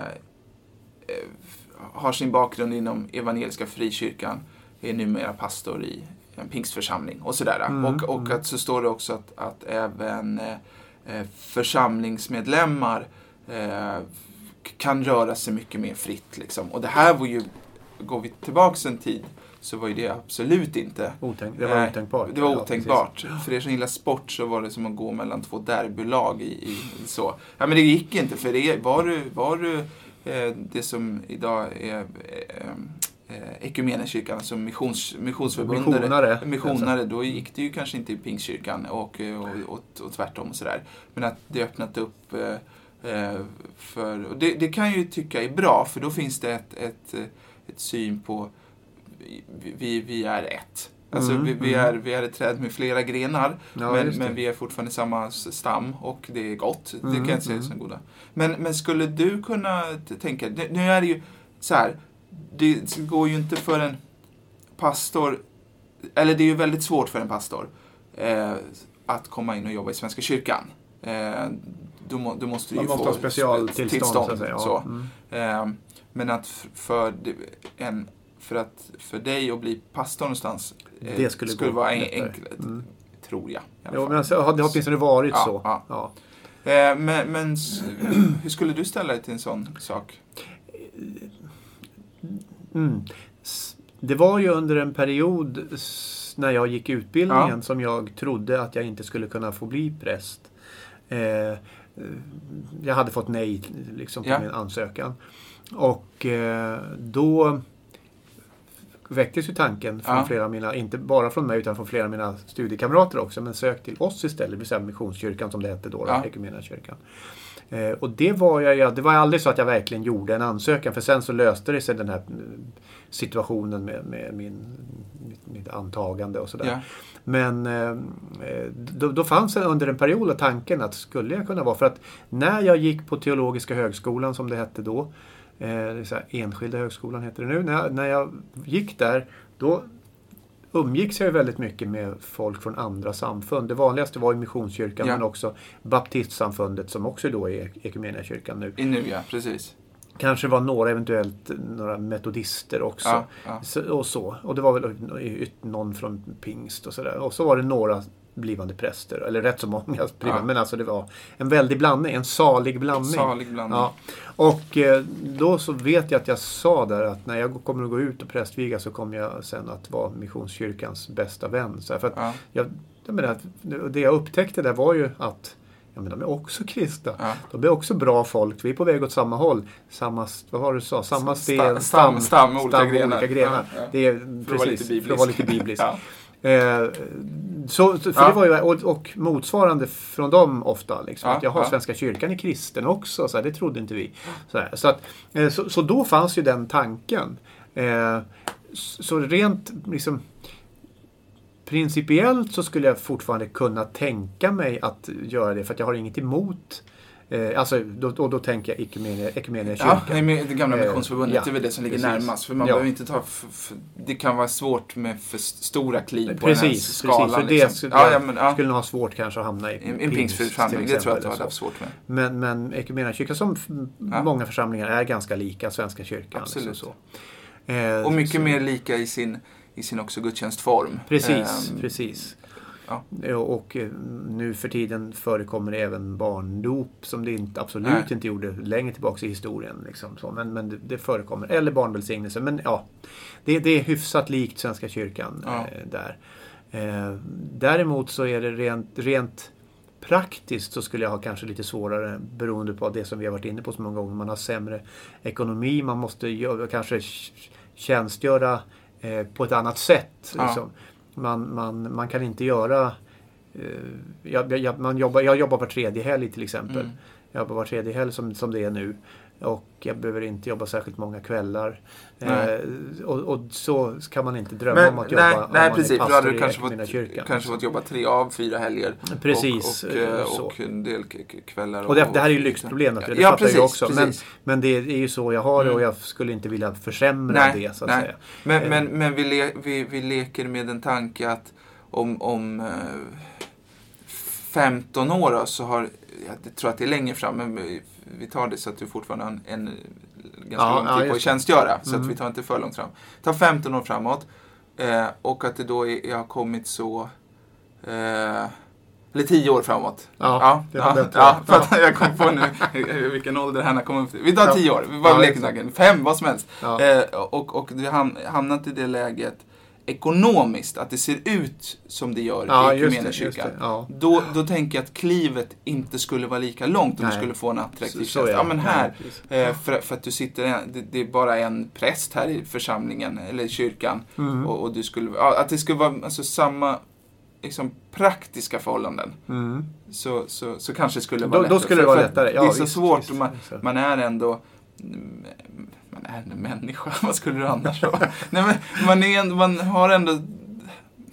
Speaker 1: har sin bakgrund inom evangeliska frikyrkan, är numera pastor i en pingstförsamling och sådär. Mm, och och mm. att så står det också att, att även eh, församlingsmedlemmar eh, kan röra sig mycket mer fritt. Liksom. Och det här var ju, går vi tillbaka en tid, så var ju det absolut inte...
Speaker 2: Otänk, det var eh, otänkbart.
Speaker 1: Det var otänkbart. Ja, för er som gillar sport så var det som att gå mellan två derbylag i, i, i så. Ja, men det gick inte, för det var du... Var du det som idag är Ekumeniakyrkan, alltså missions, missionsförbundet,
Speaker 2: missionare,
Speaker 1: missionare, då gick det ju kanske inte i Pingstkyrkan och, och, och, och tvärtom och sådär. Men att det öppnat upp eh, för, och det, det kan jag ju tycka är bra, för då finns det ett, ett, ett syn på vi, vi är ett. Alltså
Speaker 2: Mm,
Speaker 1: vi, vi, är, vi är ett träd med flera grenar,
Speaker 2: Ja,
Speaker 1: men,
Speaker 2: just det.
Speaker 1: men vi är fortfarande samma stam och det är gott. Det
Speaker 2: Mm,
Speaker 1: kan jag säga
Speaker 2: mm.
Speaker 1: som goda. Men, men skulle du kunna t- tänka, nu nu är det ju så här, det går ju inte för en pastor, eller det är ju väldigt svårt för en pastor eh, att komma in och jobba i Svenska kyrkan. Eh, då, må, då måste du
Speaker 2: Man
Speaker 1: ju
Speaker 2: måste
Speaker 1: få
Speaker 2: ha specialtillstånd,
Speaker 1: tillstånd,
Speaker 2: så att säga. Ja.
Speaker 1: så.
Speaker 2: Mm.
Speaker 1: Eh, men att f- för, en, för, att, för dig att bli pastor någonstans eh,
Speaker 2: Det skulle
Speaker 1: skulle
Speaker 2: gå
Speaker 1: vara en,
Speaker 2: lättare.
Speaker 1: enklare,
Speaker 2: Mm.
Speaker 1: tror jag. I alla
Speaker 2: Jo,
Speaker 1: fall.
Speaker 2: men alltså, det har åtminstone varit
Speaker 1: Ja,
Speaker 2: så.
Speaker 1: ja.
Speaker 2: Ja.
Speaker 1: Eh, men men s- hur skulle du ställa dig till en sån sak?
Speaker 2: Mm. S- Det var ju under en period s- när jag gick utbildningen
Speaker 1: Ja.
Speaker 2: som jag trodde att jag inte skulle kunna få bli präst. Eh, eh, jag hade fått nej liksom, på
Speaker 1: Ja.
Speaker 2: min ansökan. Och eh, då väcktes ju tanken från
Speaker 1: Ja.
Speaker 2: flera av mina, inte bara från mig utan från flera av mina studiekamrater också, men sök till oss istället, det vill säga Missionskyrkan som det hette då,
Speaker 1: Ja.
Speaker 2: Equmeniakyrkan. Eh, och det var jag, ja, det var aldrig så att jag verkligen gjorde en ansökan, för sen så löste det sig den här eh, situationen med, med min, mitt, mitt antagande och sådär.
Speaker 1: Ja.
Speaker 2: Men eh, då, då fanns det under en period tanken att skulle jag kunna vara, för att när jag gick på Teologiska högskolan som det hette då, eh, det är så här, Enskilda högskolan heter det nu, när jag, när jag gick där, då umgicks jag ju väldigt mycket med folk från andra samfund. Det vanligaste var ju Missionskyrkan,
Speaker 1: Ja.
Speaker 2: men också Baptistsamfundet som också då är Equmeniakyrkan nu.
Speaker 1: I nu, ja, precis.
Speaker 2: Kanske var några eventuellt några metodister också.
Speaker 1: Ja, ja.
Speaker 2: Så, och så. Och det var väl yt- någon från pingst och sådär. Och så var det några blivande präster. Eller rätt så många blivande.
Speaker 1: Ja.
Speaker 2: Men alltså det var en väldig blandning. En salig blandning.
Speaker 1: Salig blandning.
Speaker 2: Ja. Och eh, då så vet jag att jag sa där att när jag kommer att gå ut och prästviga så kommer jag sen att vara Missionskyrkans bästa vän. Så här, för att
Speaker 1: Ja.
Speaker 2: jag, jag menar, det jag upptäckte där var ju att ja, men de är också kristna.
Speaker 1: Ja.
Speaker 2: De är också bra folk. Vi är på väg åt samma håll. Samma, vad var det du sa? Samma
Speaker 1: Sta-
Speaker 2: sten,
Speaker 1: stam- stam, olika grenar.
Speaker 2: olika grenar.
Speaker 1: Ja, ja.
Speaker 2: Det är
Speaker 1: För att vara lite
Speaker 2: precis, för att vara lite bibliskt.
Speaker 1: Ja.
Speaker 2: Eh, så, så- för
Speaker 1: Ja.
Speaker 2: det var ju, och, och motsvarande från dem ofta. Liksom,
Speaker 1: Ja,
Speaker 2: att jaha,
Speaker 1: ja.
Speaker 2: Svenska kyrkan är kristen också. Så här, det trodde inte vi. Så, här, så, att, eh, så, så då fanns ju den tanken. Eh, så så rent liksom principiellt så skulle jag fortfarande kunna tänka mig att göra det, för att jag har inget emot eh, alltså då, då, då tänker jag Equmeniakyrkan.
Speaker 1: Ja, nej, det gamla
Speaker 2: Eh,
Speaker 1: missionsförbundet
Speaker 2: ja,
Speaker 1: det är väl det som ligger
Speaker 2: precis.
Speaker 1: närmast. För man
Speaker 2: Ja.
Speaker 1: behöver inte ta... F- f- det kan vara svårt med för stora kliv på
Speaker 2: Precis,
Speaker 1: den här
Speaker 2: precis.
Speaker 1: skalan.
Speaker 2: För det
Speaker 1: liksom.
Speaker 2: skulle,
Speaker 1: ja, ja, men, ja.
Speaker 2: skulle nog ha svårt kanske att hamna i
Speaker 1: En, en pingstförsamling,
Speaker 2: till
Speaker 1: det tror jag att
Speaker 2: exempel,
Speaker 1: du hade
Speaker 2: så.
Speaker 1: haft svårt med.
Speaker 2: Men, men Equmeniakyrkan som f-
Speaker 1: Ja.
Speaker 2: många församlingar är ganska lika Svenska kyrkan.
Speaker 1: Absolut.
Speaker 2: Liksom så. Eh,
Speaker 1: Och mycket
Speaker 2: så-
Speaker 1: mer lika i sin, i sin också gudstjänstform.
Speaker 2: Precis,
Speaker 1: Ehm,
Speaker 2: precis.
Speaker 1: Ja.
Speaker 2: Ja, och eh, nu för tiden förekommer det även barndop som det inte, absolut
Speaker 1: Nej.
Speaker 2: inte gjorde längre tillbaka i historien. Liksom, så. Men, men det, det förekommer. Eller barnvälsignelse. Men ja, det, det är hyfsat likt Svenska kyrkan
Speaker 1: Ja.
Speaker 2: eh, där. Eh, däremot så är det rent, rent praktiskt så skulle jag ha kanske lite svårare beroende på det som vi har varit inne på så många gånger. Man har sämre ekonomi, man måste göra, kanske tjänstgöra eh, på ett annat sätt.
Speaker 1: Ja.
Speaker 2: Liksom. Man, man, man kan inte göra... Eh, jag, jag, man jobbar, jag jobbar var tredje helg till exempel.
Speaker 1: Mm.
Speaker 2: Jag jobbar var tredje helg som, som det är nu. Och jag behöver inte jobba särskilt många kvällar.
Speaker 1: Nej.
Speaker 2: Eh, och, och så kan man inte drömma
Speaker 1: Men,
Speaker 2: om att jobba
Speaker 1: nej,
Speaker 2: om
Speaker 1: nej
Speaker 2: man
Speaker 1: precis.
Speaker 2: är
Speaker 1: För då
Speaker 2: pastor
Speaker 1: hade du
Speaker 2: i
Speaker 1: kanske
Speaker 2: Equmeniakyrkan.
Speaker 1: fått, kanske fått jobba tre av fyra helger.
Speaker 2: Precis,
Speaker 1: Och, och, eh,
Speaker 2: så.
Speaker 1: och en del k- k- kvällar.
Speaker 2: Och det, det här är ju lyxproblem, det
Speaker 1: ja,
Speaker 2: fattar
Speaker 1: precis,
Speaker 2: jag också. Men,
Speaker 1: precis.
Speaker 2: men det är ju så jag har det och
Speaker 1: Mm.
Speaker 2: jag skulle inte vilja försämra
Speaker 1: Nej,
Speaker 2: det så att
Speaker 1: nej.
Speaker 2: säga.
Speaker 1: Men,
Speaker 2: Eh.
Speaker 1: men, men vi, le, vi, vi leker med en tanke att om, om eh, femton år då, så har, jag tror att det är längre fram, men vi, vi tar det så att du fortfarande har en, en ganska
Speaker 2: Ja,
Speaker 1: lång
Speaker 2: ja,
Speaker 1: tid på
Speaker 2: just
Speaker 1: att
Speaker 2: det.
Speaker 1: tjänstgöra. Så
Speaker 2: Mm.
Speaker 1: att vi tar inte för långt fram. Ta femton år framåt eh, och att det då är, jag har kommit så... Eh, eller tio år framåt.
Speaker 2: Ja, det var
Speaker 1: ja,
Speaker 2: bättre.
Speaker 1: ja, för att jag kom på nu vilken ålder Hanna kommer upp till. Vi tar
Speaker 2: Ja.
Speaker 1: tio år, vi bara
Speaker 2: Ja,
Speaker 1: leker
Speaker 2: just det.
Speaker 1: tanken. Fem, vad som helst.
Speaker 2: Ja.
Speaker 1: Eh, och, och vi ham- hamnat i det läget ekonomiskt, att det ser ut som det gör
Speaker 2: Ja,
Speaker 1: i
Speaker 2: just det, just
Speaker 1: Equmeniakyrkan.
Speaker 2: det, ja.
Speaker 1: Då, då tänker jag att klivet inte skulle vara lika långt om
Speaker 2: Nej.
Speaker 1: du skulle få en attraktiv
Speaker 2: Så- så
Speaker 1: tjänst.
Speaker 2: är
Speaker 1: Ja,
Speaker 2: det.
Speaker 1: men här,
Speaker 2: Ja, precis.
Speaker 1: eh, för, för att du sitter, en- det, det är bara en präst här i församlingen, eller kyrkan,
Speaker 2: Mm.
Speaker 1: och, och du skulle, ja, att det skulle vara alltså, samma liksom, praktiska förhållanden.
Speaker 2: Mm.
Speaker 1: Så, så, så kanske det skulle vara
Speaker 2: Då,
Speaker 1: lättare.
Speaker 2: då skulle det
Speaker 1: För-
Speaker 2: vara
Speaker 1: för att
Speaker 2: lättare. Ja,
Speaker 1: det är så
Speaker 2: visst,
Speaker 1: svårt.
Speaker 2: visst,
Speaker 1: och man,
Speaker 2: visst.
Speaker 1: man är ändå... Man är en människa. Vad skulle du annars vara? Nej, men man, är, ändå- man har ändå...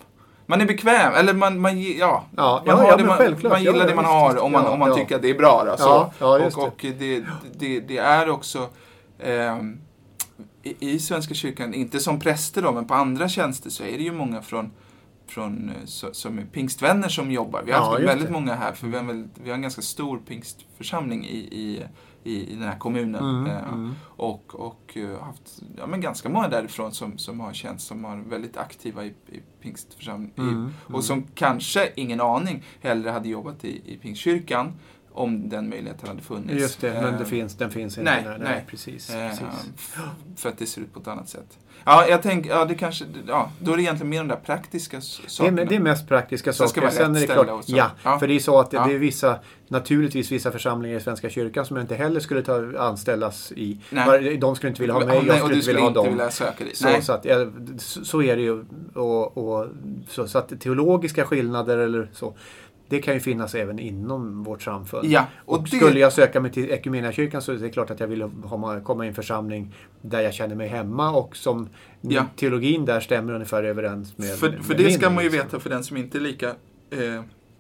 Speaker 1: Man är bekväm, eller man, man, ja,
Speaker 2: ja,
Speaker 1: man,
Speaker 2: ja,
Speaker 1: har
Speaker 2: ja,
Speaker 1: det, man, man gillar ja, det man har om man, ja, om man ja. tycker att det är bra. Då, så.
Speaker 2: Ja, ja, just
Speaker 1: och och det, det, det är också eh, i, i Svenska kyrkan, inte som präster då, men på andra tjänster så är det ju många från, från så, som är pingstvänner som jobbar. Vi har haft ja, väldigt det. många här, för vi har, en, vi har en ganska stor pingstförsamling i, i I, i den här kommunen.
Speaker 2: Mm,
Speaker 1: eh,
Speaker 2: mm.
Speaker 1: Och, och haft ja, men ganska många därifrån som, som har tjänst, som har väldigt aktiva i, i pingstförsamling.
Speaker 2: Mm,
Speaker 1: och mm. som kanske, ingen aning, hellre hade jobbat i, i pingstkyrkan om den möjligheten hade funnits.
Speaker 2: Just det, men det finns, den finns inte
Speaker 1: nej,
Speaker 2: där. Nej,
Speaker 1: nej.
Speaker 2: Precis,
Speaker 1: eh,
Speaker 2: precis.
Speaker 1: För att det ser ut på ett annat sätt. Ja, jag tänker, ja, det kanske, ja, då är det egentligen mer de där praktiska sakerna.
Speaker 2: Det är, det är mest praktiska
Speaker 1: Sen
Speaker 2: saker. Sen är det klart, ja,
Speaker 1: ja,
Speaker 2: för det är så att det,
Speaker 1: ja.
Speaker 2: det är vissa, naturligtvis vissa församlingar i Svenska kyrkan som jag inte heller skulle ta anställas i. Nej. De skulle inte vilja ha mig,
Speaker 1: nej,
Speaker 2: jag skulle inte vilja ha dem.
Speaker 1: Vilja söka dit.
Speaker 2: Så, så, att, ja, så är det ju. Och, och, så, så att teologiska skillnader eller så, det kan ju finnas även inom vårt samfund.
Speaker 1: Ja,
Speaker 2: och och det... skulle jag söka mig till Equmeniakyrkan så är det klart att jag vill ha, komma i en församling där jag känner mig hemma och som ja. teologin där stämmer ungefär överens med
Speaker 1: För, för
Speaker 2: med
Speaker 1: det
Speaker 2: min,
Speaker 1: ska man ju
Speaker 2: liksom.
Speaker 1: veta, för den som inte är lika eh,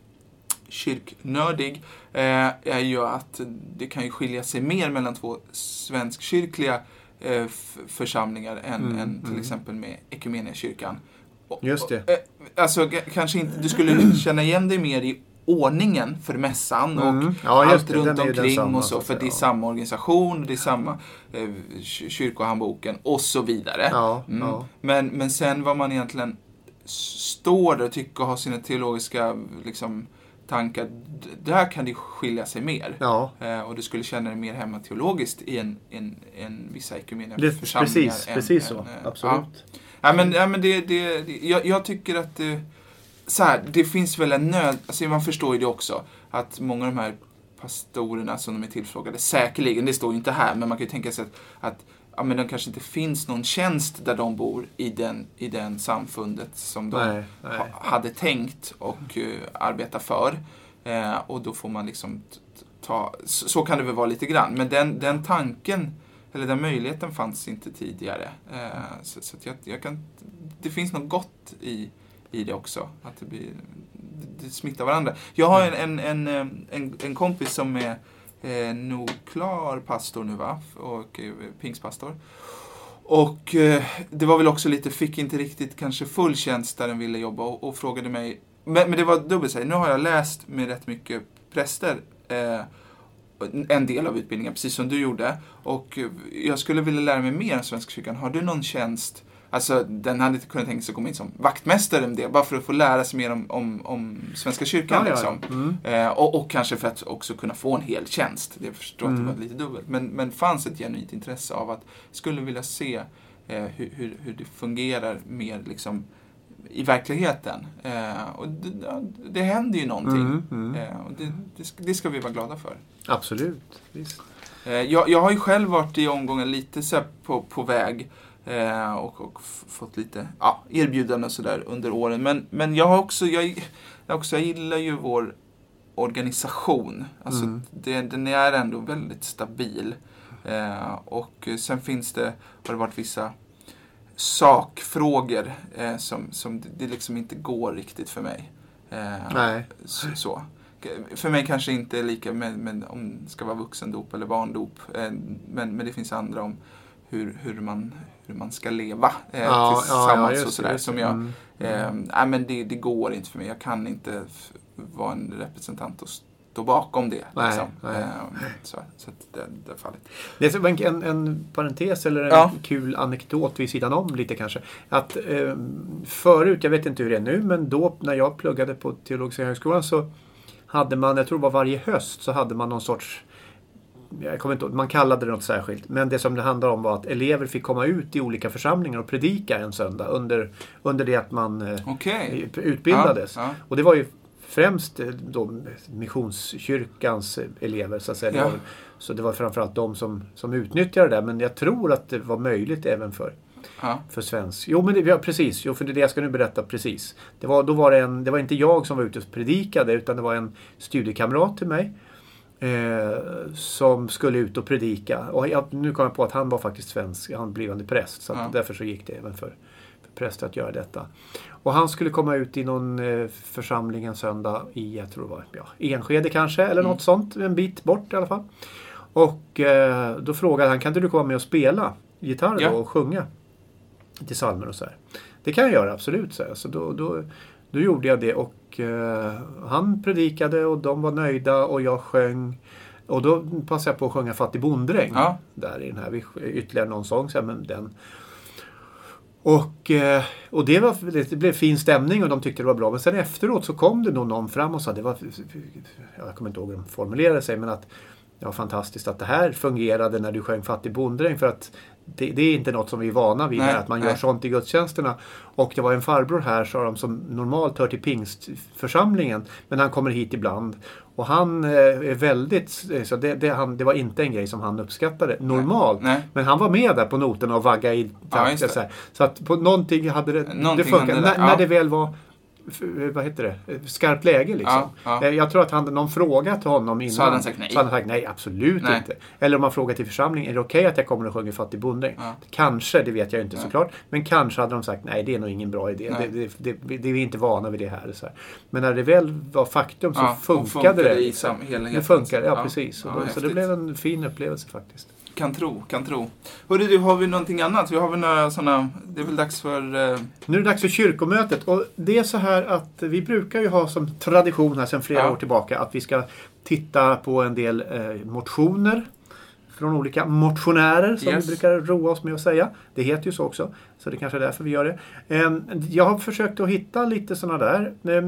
Speaker 1: kyrknördig, eh, är ju att det kan ju skilja sig mer mellan två svenskkyrkliga eh, f- församlingar än, mm, än till mm. exempel med Equmeniakyrkan.
Speaker 2: Just det.
Speaker 1: Alltså kanske inte, du skulle känna igen dig mer i ordningen för mässan och
Speaker 2: mm. ja,
Speaker 1: allt
Speaker 2: det,
Speaker 1: runt omkring
Speaker 2: samma,
Speaker 1: och så, för
Speaker 2: ja.
Speaker 1: det är samma organisation, det är samma eh, kyrkohandboken och så vidare.
Speaker 2: Ja,
Speaker 1: mm.
Speaker 2: ja.
Speaker 1: Men, men sen vad man egentligen står där och tycker och har sina teologiska liksom, tankar, där kan det skilja sig mer.
Speaker 2: Ja.
Speaker 1: Eh, och du skulle känna dig mer hemma teologiskt i en, en, en vissa ekumeniska församlingar.
Speaker 2: Precis,
Speaker 1: än,
Speaker 2: precis så.
Speaker 1: än,
Speaker 2: Absolut.
Speaker 1: Ja. Ja, men, ja, men det, det, det, jag, jag tycker att det, så här, det finns väl en nöd, alltså man förstår ju det också, att många av de här pastorerna som de är tillfrågade, säkerligen, det står ju inte här, men man kan ju tänka sig att, att ja, men det kanske inte finns någon tjänst där de bor i den, i den samfundet som de
Speaker 2: nej, nej.
Speaker 1: Ha, hade tänkt och uh, arbeta för. Uh, och då får man liksom ta, så, så kan det väl vara lite grann, men den, den tanken eller den möjligheten fanns inte tidigare. Eh, så så att jag, jag kan, det finns något gott i, i det också. Att det, blir, det, det smittar varandra. Jag har en, en, en, en, en kompis som är eh, nog klar pastor nu, va? Och eh, pingstpastor. Och eh, det var väl också lite, fick inte riktigt kanske full tjänst där den ville jobba och, och frågade mig. Men, men det var dubbelt sig. Nu har jag läst med rätt mycket präster. Eh, en del av utbildningen, precis som du gjorde. Och jag skulle vilja lära mig mer om Svenska kyrkan. Har du någon tjänst? Alltså, den hade inte kunnat tänka sig att komma in som vaktmästare om det. Bara för att få lära sig mer om, om, om Svenska kyrkan.
Speaker 2: Ja,
Speaker 1: liksom.
Speaker 2: ja, ja. Mm.
Speaker 1: Eh, och, och kanske för att också kunna få en hel tjänst. Det förstår mm. att det var lite dubbelt. Men, men fanns ett genuint intresse av att skulle vilja se eh, hur, hur, hur det fungerar mer liksom i verkligheten. Eh, och det, det händer ju någonting.
Speaker 2: Mm, mm.
Speaker 1: Eh, och det, det, ska, det ska vi vara glada för.
Speaker 2: Absolut. Visst.
Speaker 1: Eh, jag, jag har ju själv varit i omgången lite så på, på väg. Eh, och, och f- fått lite ja, erbjudanden och sådär under åren. Men, men jag har också, jag, jag också, jag gillar ju vår organisation. Alltså
Speaker 2: mm.
Speaker 1: det, den är ändå väldigt stabil. Eh, och sen finns det, har det varit vissa sakfrågor eh, som, som det, det liksom inte går riktigt för mig. Eh,
Speaker 2: Nej.
Speaker 1: Så, så. För mig kanske inte är lika med, med om det ska vara vuxendop eller barndop. Eh, men, men det finns andra om hur, hur, man, hur man ska leva eh,
Speaker 2: ja,
Speaker 1: tillsammans
Speaker 2: ja, ja,
Speaker 1: och sådär.
Speaker 2: det.
Speaker 1: Som jag,
Speaker 2: mm.
Speaker 1: eh, nej, men det, det går inte för mig. Jag kan inte f- vara en representant och stå bakom det.
Speaker 2: Nej,
Speaker 1: liksom.
Speaker 2: nej.
Speaker 1: Eh, så så att det, det är fallet.
Speaker 2: Det är en, en, en parentes eller en
Speaker 1: ja.
Speaker 2: kul anekdot vid sidan om lite kanske. Att eh, förut, jag vet inte hur det är nu, men då när jag pluggade på Teologiska högskolan så hade man, jag tror det var varje höst, så hade man någon sorts, jag kommer inte, man kallade det något särskilt, men det som det handlar om var att elever fick komma ut i olika församlingar och predika en söndag under, under det att man eh,
Speaker 1: okay.
Speaker 2: utbildades.
Speaker 1: Ja, ja.
Speaker 2: Och det var ju främst då Missionskyrkans elever så att säga.
Speaker 1: Ja.
Speaker 2: Det var, så det var framförallt de som, som utnyttjade det, men jag tror att det var möjligt även för
Speaker 1: Ja.
Speaker 2: för svensk. Jo men det, ja, precis, jo, för det är det jag ska nu berätta precis. Det var, då var det, en, det var inte jag som var ute och predikade, utan det var en studiekamrat till mig eh, som skulle ut och predika. Och jag, nu kom jag på att han var faktiskt svensk, han blivande präst, så att
Speaker 1: Ja.
Speaker 2: därför så gick det även för, för präster att göra detta. Och han skulle komma ut i någon eh, församling en söndag i, jag tror det var, ja, Enskede kanske, eller mm. något sånt, en bit bort i alla fall. Och eh, då frågade han, kan inte du komma med och spela gitarr ja. då och sjunga till psalmer och så här? Det kan jag göra, absolut. Så, så då, då, då gjorde jag det och eh, han predikade och de var nöjda och jag sjöng. Och då passade jag på att sjunga Fattig bonddräng. Ja. Där i den här, ytterligare någon sång, så här, men den. Och, och det, var, det blev fin stämning och de tyckte det var bra. Men sen efteråt så kom det nog någon fram och sa, det var, jag kommer inte ihåg hur de formulerade sig, men att det var fantastiskt att det här fungerade när du sjöng Fattig bonddräng, för att det, det är inte något som vi är vana vid, nej, att man nej. gör sånt i gudstjänsterna. Och det var en farbror här, sa de, som normalt hör till pingstförsamlingen, men han kommer hit ibland. Och han är väldigt, så det, det, han, det var inte en grej som han uppskattade normalt. Nej. Nej. Men han var med där på noterna och vagga i takt. Ja, så, så att på någonting hade det, någonting det funkat. Hade det, ja. när, när det väl var, vad heter det, skarpt läge liksom. Ja, ja. Jag tror att han, någon frågat till honom innan. Så hade han sagt nej. Så hade han sagt nej, absolut nej. inte. Eller om man frågar till församlingen, är det okej okay att jag kommer och sjunger Fattig bonddräng? Ja. Kanske, det vet jag inte ja. såklart. Men kanske hade de sagt, nej, det är nog ingen bra idé. Det, det, det, det, det är vi inte vana vid det här. Så här. Men när det väl var faktum så ja, funkade, funkade det. I sam- det funkade, ja, ja. precis. Ja, då, så det blev en fin upplevelse faktiskt.
Speaker 1: Kan tro, kan tro. Hörru du, har vi någonting annat? Vi har väl några sådana, det är väl dags för... Eh...
Speaker 2: Nu är det dags för kyrkomötet. Och det är så här att vi brukar ju ha som tradition här sedan flera ja. år tillbaka att vi ska titta på en del eh, motioner från olika motionärer som yes. vi brukar roa oss med att säga. Det heter ju så också, så det kanske är därför vi gör det. Eh, jag har försökt att hitta lite sådana där... Eh,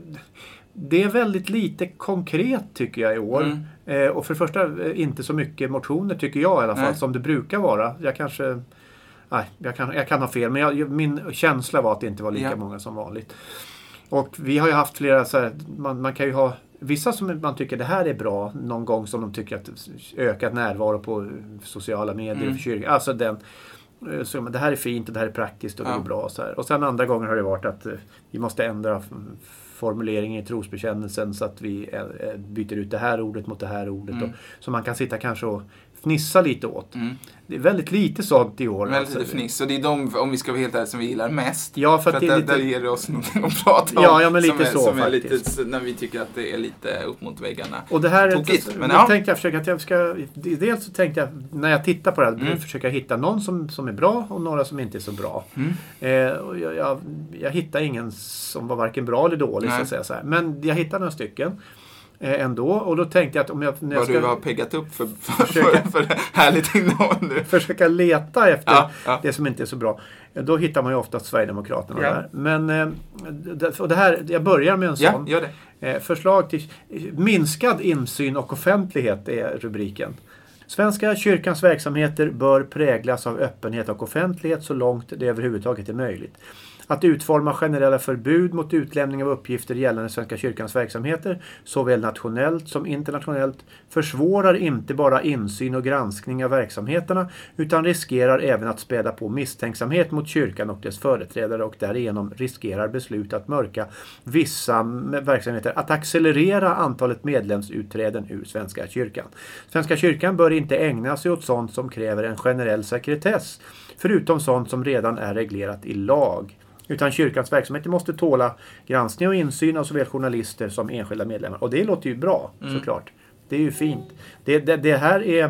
Speaker 2: Det är väldigt lite konkret tycker jag i år. Mm. Eh, och för det första eh, inte så mycket motioner tycker jag i alla fall, nej. som det brukar vara. Jag kanske, nej, jag kan, jag kan ha fel, men jag, min känsla var att det inte var lika ja. många som vanligt. Och vi har ju haft flera, så här, man, man kan ju ha vissa som man tycker det här är bra någon gång, som de tycker att ökad närvaro på sociala medier mm. för kyrkan. Alltså den, så, men det här är fint och det här är praktiskt och ja. det är bra. Så här. Och sen andra gånger har det varit att eh, vi måste ändra formuleringen i trosbekännelsen så att vi äh, byter ut det här ordet mot det här ordet. Mm. Och, så man kan sitta kanske och fnissa lite åt. Mm. Det är väldigt lite sånt i år.
Speaker 1: Väldigt alltså. lite fniss. Och det är de, om vi ska vara helt ärliga, som vi gillar mest.
Speaker 2: Ja, för, för att, att det är lite...
Speaker 1: där ger det oss någonting att prata om.
Speaker 2: Ja, ja men lite
Speaker 1: som är,
Speaker 2: så
Speaker 1: som är
Speaker 2: faktiskt.
Speaker 1: Lite, när vi tycker att det är lite upp mot väggarna.
Speaker 2: Och det här
Speaker 1: Tokigt,
Speaker 2: är,
Speaker 1: men
Speaker 2: ja.
Speaker 1: ja.
Speaker 2: tänkte jag försöka att jag ska, dels så tänkte jag, när jag tittar på det här, mm. försöka hitta någon som, som är bra och några som inte är så bra. Mm. Eh, och jag, jag, jag hittar ingen som var varken bra eller dålig, så att säga så här. Men jag hittar några stycken. Ändå, och då tänkte jag att om jag... När jag
Speaker 1: ska du har peggat upp för, för, försöka, för, för härligt innehåll nu.
Speaker 2: Försöka leta efter ja, ja. det som inte är så bra. Då hittar man ju oftast Sverigedemokraterna ja. där. Men och det här, jag börjar med en
Speaker 1: ja,
Speaker 2: sån.
Speaker 1: Gör det.
Speaker 2: Förslag till minskad insyn och offentlighet är rubriken. Svenska kyrkans verksamheter bör präglas av öppenhet och offentlighet så långt det överhuvudtaget är möjligt. Att utforma generella förbud mot utlämning av uppgifter gällande Svenska kyrkans verksamheter, såväl nationellt som internationellt, försvårar inte bara insyn och granskning av verksamheterna, utan riskerar även att späda på misstänksamhet mot kyrkan och dess företrädare, och därigenom riskerar beslut att mörka vissa verksamheter, att accelerera antalet medlemsutträden ur Svenska kyrkan. Svenska kyrkan bör inte ägna sig åt sånt som kräver en generell sekretess, förutom sånt som redan är reglerat i lag. Utan kyrkans verksamheter måste tåla granskning och insyn av såväl journalister som enskilda medlemmar. Och det låter ju bra, mm. såklart. Det är ju fint. Det, det, det här är...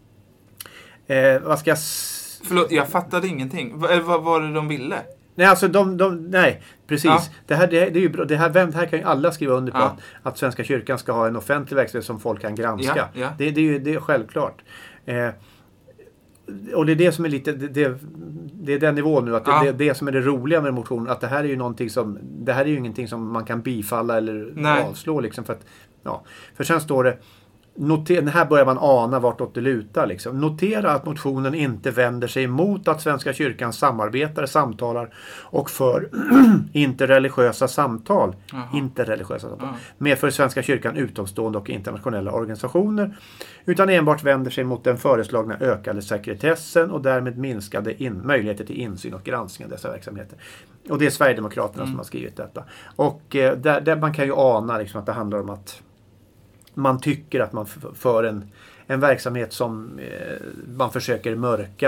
Speaker 2: Eh, vad ska jag... S-
Speaker 1: Förlåt, jag fattade ingenting. V- vad var det de ville?
Speaker 2: Nej, alltså de... de nej, precis. Ja. Det, här, det, det är ju bra. Det här, vem, det här kan ju alla skriva under på. Ja. Att, att Svenska kyrkan ska ha en offentlig verksamhet som folk kan granska. Ja, ja. Det, det, är ju det är självklart. Eh, Och det är det som är lite det, det, det är den nivån nu, att ja. det är det som är det roliga med motionen, att det här är ju någonting som det här är ju ingenting som man kan bifalla eller Nej. avslå liksom, för att ja, för sen står det notera, här börjar man ana vartåt det lutar liksom. Notera att motionen inte vänder sig emot att Svenska kyrkan samarbetar, samtalar och för interreligiösa samtal, Aha. interreligiösa samtal Aha. med för Svenska kyrkan utomstående och internationella organisationer, utan enbart vänder sig mot den föreslagna ökade sekretessen och därmed minskade in, möjligheter till insyn och granskning av dessa verksamheter. Och det är Sverigedemokraterna mm. som har skrivit detta. Och eh, där, där man kan ju ana liksom, att det handlar om att man tycker att man för en, en verksamhet som eh, man försöker mörka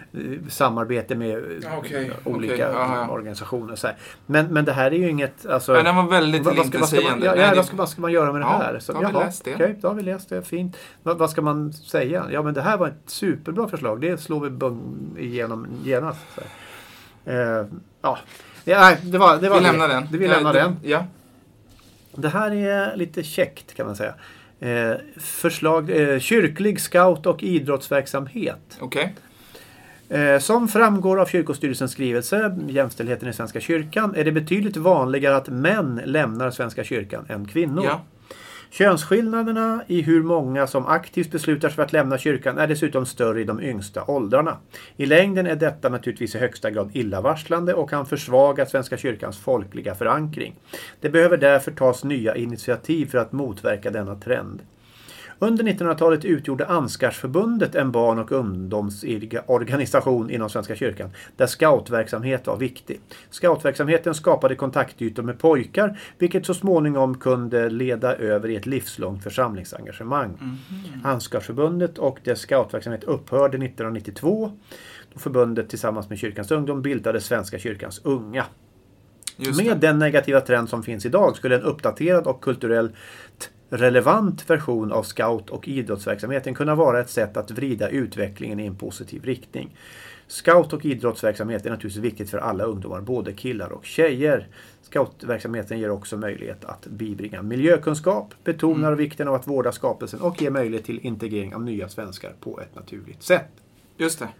Speaker 2: samarbete med
Speaker 1: okay,
Speaker 2: olika
Speaker 1: okay, aha.
Speaker 2: organisationer. Så här. Men, men det här är ju inget... Alltså,
Speaker 1: men den var väldigt
Speaker 2: vad, vad, ska, vad, ska man, ja, ja, vad, ska, vad ska man göra med
Speaker 1: ja,
Speaker 2: det här? Så,
Speaker 1: då har vi
Speaker 2: jaha,
Speaker 1: läst det.
Speaker 2: Okay, då har vi läst det, fint. Vad, vad ska man säga? Ja, men det här var ett superbra förslag. Det slår vi bung igenom genast. Så här. Uh, ja, ja det var, det var
Speaker 1: vi lämnar den.
Speaker 2: Det, vi lämnar
Speaker 1: ja,
Speaker 2: den.
Speaker 1: Det, ja.
Speaker 2: Det här är lite käckt kan man säga. Eh, förslag, eh, kyrklig scout- och idrottsverksamhet.
Speaker 1: Okej.
Speaker 2: Okay. Eh, som framgår av kyrkostyrelsens skrivelse Jämställdheten i Svenska kyrkan är det betydligt vanligare att män lämnar Svenska kyrkan än kvinnor.
Speaker 1: Ja.
Speaker 2: Könsskillnaderna i hur många som aktivt beslutar sig för att lämna kyrkan är dessutom större i de yngsta åldrarna. I längden är detta naturligtvis i högsta grad illavarslande och kan försvaga Svenska kyrkans folkliga förankring. Det behöver därför tas nya initiativ för att motverka denna trend. Under nittonhundratalet utgjorde Ansgarsförbundet en barn- och ungdomsorganisation inom Svenska kyrkan där scoutverksamhet var viktig. Scoutverksamheten skapade kontaktytor med pojkar vilket så småningom kunde leda över i ett livslångt församlingsengagemang. Mm-hmm. Ansgarsförbundet och dess scoutverksamhet upphörde nittonhundranittiotvå då förbundet tillsammans med kyrkans ungdom bildade Svenska kyrkans unga. Med den negativa trend som finns idag skulle en uppdaterad och kulturellt relevant version av scout- och idrottsverksamheten kunna vara ett sätt att vrida utvecklingen i en positiv riktning. Scout- och idrottsverksamhet är naturligtvis viktigt för alla ungdomar, både killar och tjejer. Scoutverksamheten ger också möjlighet att bibringa miljökunskap, betonar mm. vikten av att vårda skapelsen och ge möjlighet till integrering av nya svenskar på ett naturligt sätt.
Speaker 1: Just det.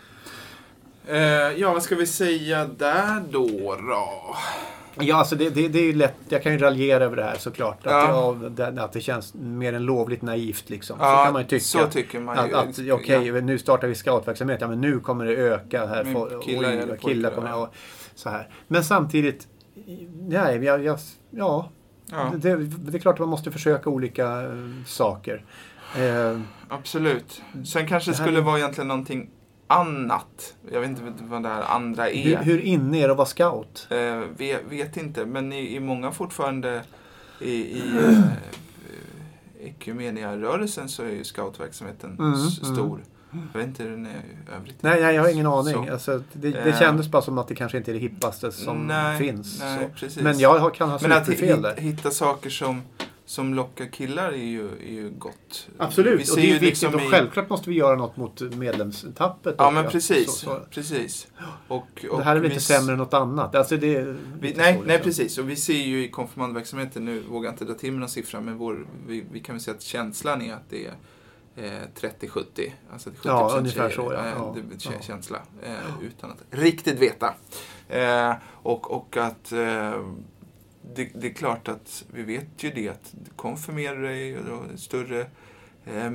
Speaker 1: Eh, ja, vad ska vi säga där då? då?
Speaker 2: Ja, alltså det, det, det är ju lätt. Jag kan ju raljera över det här såklart. Att,
Speaker 1: ja.
Speaker 2: det, att det känns mer än lovligt naivt liksom.
Speaker 1: Ja,
Speaker 2: så kan man ju tycka.
Speaker 1: Så tycker man ju.
Speaker 2: Att, att okej, okay, ja. nu startar vi scoutverksamhet. Ja, men nu kommer det öka här.
Speaker 1: För, killar
Speaker 2: och, och killar kommer ja. och, så här. Men samtidigt, nej, jag, jag, ja. ja. Det, det är klart att man måste försöka olika uh, saker. Uh,
Speaker 1: Absolut. Sen kanske det skulle vara egentligen någonting annat. Jag vet inte vad det här andra är.
Speaker 2: Hur, hur inne är det att vara scout?
Speaker 1: Eh, vet, vet inte, men i, i många fortfarande i, i eh, ekumenia-rörelsen så är ju scoutverksamheten mm, stor. Mm. Jag vet inte hur den är i övrigt.
Speaker 2: Nej, nej, jag har ingen aning. Alltså, det, det eh, kändes bara som att det kanske inte är det hippaste som
Speaker 1: nej,
Speaker 2: finns.
Speaker 1: Nej, precis.
Speaker 2: Men jag har, kan ha
Speaker 1: superfel där. Men att hitta saker som som lockar killar är ju, är ju gott.
Speaker 2: Absolut, och det är ju viktigt liksom och i... självklart måste vi göra något mot medlemstappet.
Speaker 1: Ja, men precis. Så, så. precis. Och, och
Speaker 2: det här är väl inte sämre än något annat. Alltså det är
Speaker 1: vi, nej, så, nej, precis. Och vi ser ju i konfirmandverksamheten, nu vågar jag inte dra till med någon siffra, men vår, vi, vi kan väl säga att känslan är att det är eh, trettio sjuttio. Alltså sjuttio
Speaker 2: ja, ungefär så. Ja.
Speaker 1: Eh,
Speaker 2: ja.
Speaker 1: Det, ja. Känsla. Eh, utan att riktigt veta. Eh, och, och att... Eh, Det, det är klart att vi vet ju det att du konfirmerar dig och större eh,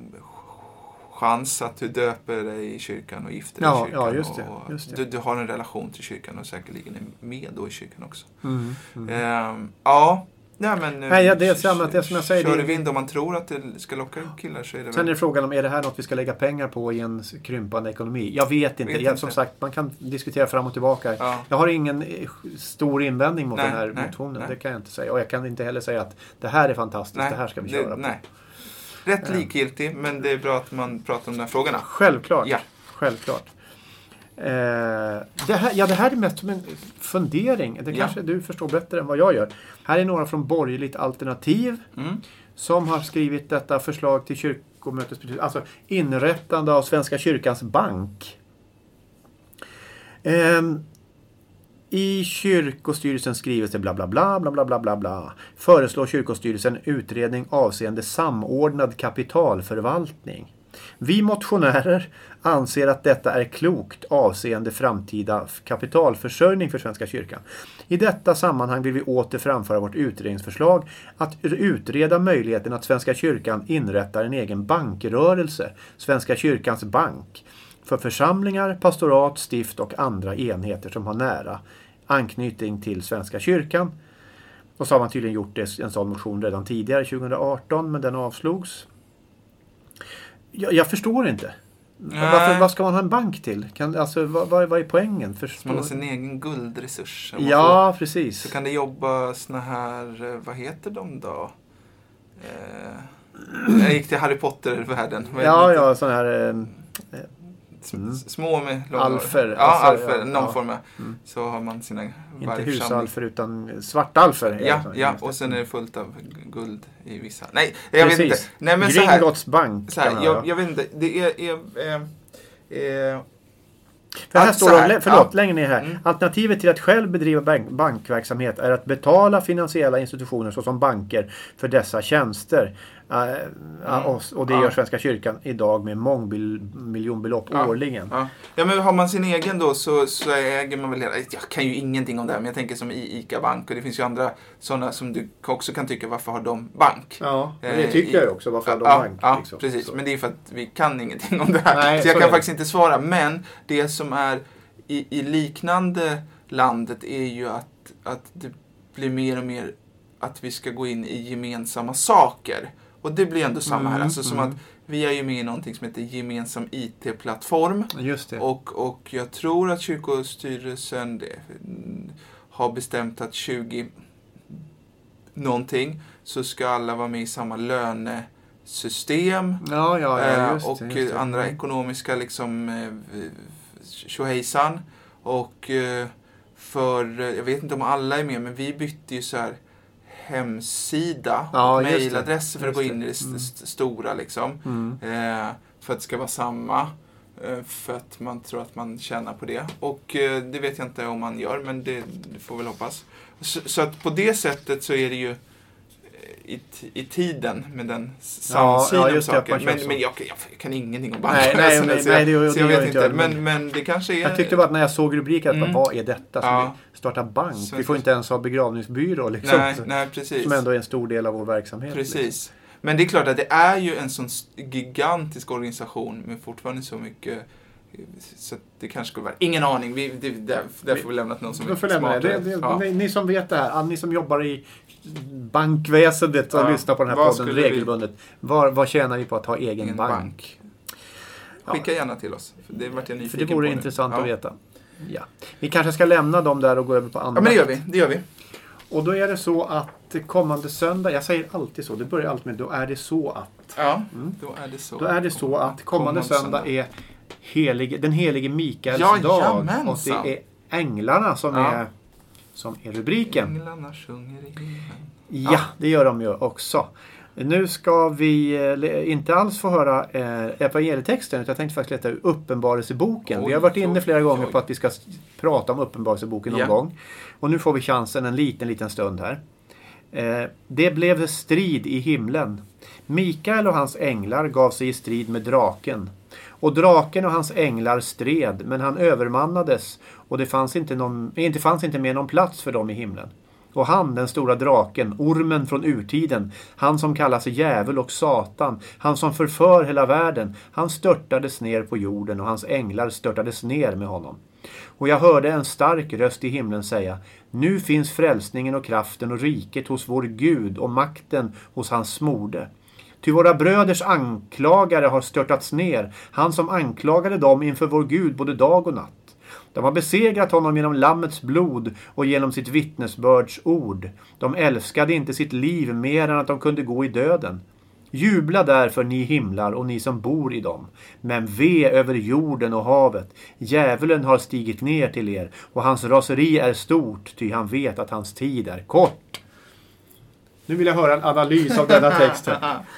Speaker 1: chans att du döper dig i kyrkan och gifter dig
Speaker 2: ja,
Speaker 1: i kyrkan.
Speaker 2: Ja, just det, just det.
Speaker 1: Du, du har en relation till kyrkan och säkerligen är med då i kyrkan också.
Speaker 2: Mm, mm.
Speaker 1: Eh, ja, nej, men
Speaker 2: nej, ja, det är samma, det som jag säger.
Speaker 1: Kör i vind om man tror att det ska locka killar så är det.
Speaker 2: Sen väl... är frågan om är det här något vi ska lägga pengar på i en krympande ekonomi. Jag vet inte. Vet jag, som inte. sagt, man kan diskutera fram och tillbaka. Ja. Jag har ingen stor invändning mot nej, den här nej, motionen. Nej. Det kan jag inte säga. Och jag kan inte heller säga att det här är fantastiskt. Nej, det här ska vi köra det, på.
Speaker 1: Nej. Rätt likgiltig, men det är bra att man pratar om de här frågorna.
Speaker 2: Självklart.
Speaker 1: Ja.
Speaker 2: Självklart. Eh, det här, ja, det här är mest som en fundering. Det kanske ja. du förstår bättre än vad jag gör. Här är några från Borgerligt alternativ
Speaker 1: mm.
Speaker 2: som har skrivit detta förslag till kyrkomötesbeslut. Alltså inrättande av Svenska kyrkans bank. Eh, I kyrkostyrelsens skrivelse bla bla bla bla bla bla bla bla föreslår kyrkostyrelsen utredning avseende samordnad kapitalförvaltning. Vi motionärer anser att detta är klokt avseende framtida kapitalförsörjning för Svenska kyrkan. I detta sammanhang vill vi åter framföra vårt utredningsförslag att utreda möjligheten att Svenska kyrkan inrättar en egen bankrörelse, Svenska kyrkans bank, för församlingar, pastorat, stift och andra enheter som har nära anknytning till Svenska kyrkan. Och så har man tydligen gjort det, en sån motion redan tidigare, tjugo arton, men den avslogs. Jag, jag förstår inte. Varför, vad ska man ha en bank till? Kan, alltså, vad, vad, vad är poängen? Förstår...
Speaker 1: Man har sin egen guldresurs.
Speaker 2: Ja, får, precis.
Speaker 1: Så kan det jobba såna här, vad heter de då? Eh, jag gick till Harry Potter-världen.
Speaker 2: Ja, ja, sån här... Eh, Mm.
Speaker 1: Små med långa...
Speaker 2: Alfer.
Speaker 1: Ja,
Speaker 2: alltså,
Speaker 1: alfer. Någon
Speaker 2: ja.
Speaker 1: form av.
Speaker 2: Mm.
Speaker 1: Så har man sina
Speaker 2: inte husalfer utan svartalfer.
Speaker 1: Ja, ja, och sen är det fullt av guld i vissa. Nej, jag
Speaker 2: Precis.
Speaker 1: vet inte. Nej, men
Speaker 2: Gringotts
Speaker 1: så
Speaker 2: här, bank.
Speaker 1: Så här, jag, jag vet inte. Det är... är, är, är
Speaker 2: För här står det, förlåt,
Speaker 1: ja.
Speaker 2: längre ner här. Mm. Alternativet till att själv bedriva bank, bankverksamhet är att betala finansiella institutioner såsom banker för dessa tjänster. Uh, mm. och, och det ja. gör Svenska kyrkan idag med mångmiljonbelopp
Speaker 1: ja.
Speaker 2: årligen.
Speaker 1: Ja. ja, men har man sin egen då så, så äger man väl hela... Jag kan ju ingenting om det här, men jag tänker som i ICA Bank. Och det finns ju andra sådana som du också kan tycka, varför har de bank?
Speaker 2: Ja, men det tycker eh, jag ju också. Varför har de
Speaker 1: ja,
Speaker 2: bank?
Speaker 1: Ja,
Speaker 2: liksom.
Speaker 1: precis.
Speaker 2: Så.
Speaker 1: Men det är för att vi kan ingenting om det här.
Speaker 2: Nej,
Speaker 1: så jag
Speaker 2: så
Speaker 1: kan
Speaker 2: är
Speaker 1: faktiskt inte svara. Men det som är i, i liknande landet är ju att, att det blir mer och mer att vi ska gå in i gemensamma saker. Och det blir ändå samma här.
Speaker 2: Mm,
Speaker 1: alltså som
Speaker 2: mm.
Speaker 1: att vi är ju med i någonting som heter gemensam I T-plattform.
Speaker 2: Just det.
Speaker 1: Och, och jag tror att kyrkostyrelsen det, har bestämt att tjugo någonting så ska alla vara med i samma lönesystem.
Speaker 2: Ja, ja, ja, just,
Speaker 1: och
Speaker 2: just det.
Speaker 1: andra ekonomiska liksom tjohejsan. Och för, jag vet inte om alla är med, men vi bytte ju så här hemsida
Speaker 2: ja,
Speaker 1: och mejladresser för att gå in i det st-
Speaker 2: mm.
Speaker 1: stora liksom. Mm. Eh, för att det ska vara samma. Eh, för att man tror att man tjänar på det. Och eh, det vet jag inte om man gör, men det, det får väl hoppas. Så, så att på det sättet så är det ju i, i tiden med den samsynen ja, ja, saker. Men, men jag, jag, jag kan ingenting om banker.
Speaker 2: Nej, nej, nej,
Speaker 1: så jag,
Speaker 2: nej, det,
Speaker 1: så jag
Speaker 2: det
Speaker 1: vet
Speaker 2: inte.
Speaker 1: inte. Men, men det kanske är...
Speaker 2: Jag tyckte bara att när jag såg rubriken att mm. vad är detta? Som
Speaker 1: ja.
Speaker 2: starta bank.
Speaker 1: Så,
Speaker 2: vi får inte ens ha begravningsbyrå. Liksom,
Speaker 1: nej, nej, precis.
Speaker 2: Som ändå är en stor del av vår verksamhet.
Speaker 1: Precis.
Speaker 2: Liksom.
Speaker 1: Men det är klart att det är ju en sån gigantisk organisation med fortfarande så mycket... Så det kanske skulle vara... Ingen aning. Vi, det, där, där får vi lämna någon som är smartare.
Speaker 2: Det, det, ja. ni, ni som vet det här, ni som jobbar i bankväsendet och ja. lyssnar på den här podden regelbundet. Var, vad tjänar vi på att ha egen, egen bank? bank.
Speaker 1: Skicka ja. gärna till oss. För det, vart jag
Speaker 2: för det vore intressant
Speaker 1: ja.
Speaker 2: att veta. Ja. Vi kanske ska lämna dem där och gå över på andra.
Speaker 1: Ja, men det gör vi. Det gör vi.
Speaker 2: Och då är det så att kommande söndag, jag säger alltid så, det börjar alltid med då är det så att.
Speaker 1: Ja, mm. då är det så.
Speaker 2: Då är det så att kommande, kommande söndag, söndag är helig, den helige Mikaels
Speaker 1: ja,
Speaker 2: dag.
Speaker 1: Jamensan.
Speaker 2: Och det är änglarna som, ja. är, som är rubriken.
Speaker 1: Änglarna sjunger i himlen.
Speaker 2: Ja, ja, det gör de ju också. Nu ska vi inte alls få höra eh, evangelietexten, utan jag tänkte faktiskt leta ur Uppenbarelseboken. Oj, vi har varit inne flera gånger oj. på att vi ska prata om Uppenbarelseboken någon ja. gång. Och nu får vi chansen en liten, liten stund här. Eh, det blev strid i himlen. Mikael och hans änglar gav sig i strid med draken. Och draken och hans änglar stred, men han övermannades och det fanns inte, någon, inte fanns inte mer någon plats för dem i himlen. Och han, den stora draken, ormen från urtiden, han som kallas djävul och satan, han som förför hela världen, han störtades ner på jorden och hans änglar störtades ner med honom. Och jag hörde en stark röst i himlen säga: nu finns frälsningen och kraften och riket hos vår Gud och makten hos hans smorde. Ty våra bröders anklagare har störtats ner, han som anklagade dem inför vår Gud både dag och natt. De har besegrat honom genom lammets blod och genom sitt vittnesbörds ord. De älskade inte sitt liv mer än att de kunde gå i döden. Jubla därför, ni himlar och ni som bor i dem. Men ve över jorden och havet. Djävulen har stigit ner till er och hans raseri är stort, ty han vet att hans tid är kort. Nu vill jag höra en analys av denna text.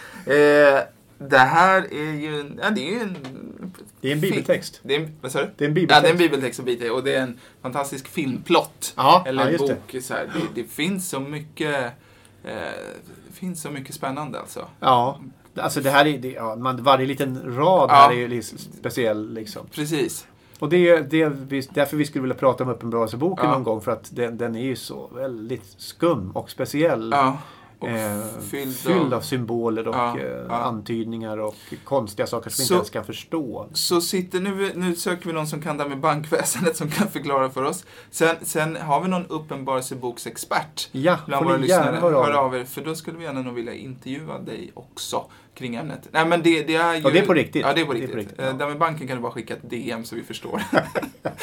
Speaker 1: eh, det här är ju en, ja, det är ju en
Speaker 2: det är en bibeltext.
Speaker 1: Det är en, vad sa du?
Speaker 2: Det är en bibeltext.
Speaker 1: Ja, det är en bibeltext och det är en fantastisk filmplott.
Speaker 2: Ja,
Speaker 1: eller en
Speaker 2: ja,
Speaker 1: bok. Det. Så här. Det, det finns så mycket eh, det finns så mycket spännande alltså.
Speaker 2: Ja, alltså det här är det, ja, man, varje liten rad ja. här är ju liksom speciell liksom.
Speaker 1: Precis.
Speaker 2: Och det är, det är därför vi skulle vilja prata om Uppenbarelseboken
Speaker 1: ja.
Speaker 2: någon gång, för att den, den är ju så väldigt skum och speciell.
Speaker 1: Ja. Och
Speaker 2: eh,
Speaker 1: fylld,
Speaker 2: fylld av symboler och
Speaker 1: ja,
Speaker 2: eh,
Speaker 1: ja.
Speaker 2: antydningar och konstiga saker som
Speaker 1: så,
Speaker 2: inte ens kan förstå.
Speaker 1: Så sitter nu, nu söker vi någon som kan det med bankväsendet som kan förklara för oss. Sen, sen har vi någon uppenbarelseboksexpert.
Speaker 2: Ja,
Speaker 1: bland
Speaker 2: får
Speaker 1: våra
Speaker 2: ni gärna höra
Speaker 1: hör av er. För då skulle vi gärna nog vilja intervjua dig också kring ämnet. Nej, men det, det är ju...
Speaker 2: Ja, det är på riktigt.
Speaker 1: Ja, det är på riktigt.
Speaker 2: Det är på riktigt
Speaker 1: ja.
Speaker 2: ja.
Speaker 1: Där med banken kan du bara skicka ett D M så vi förstår.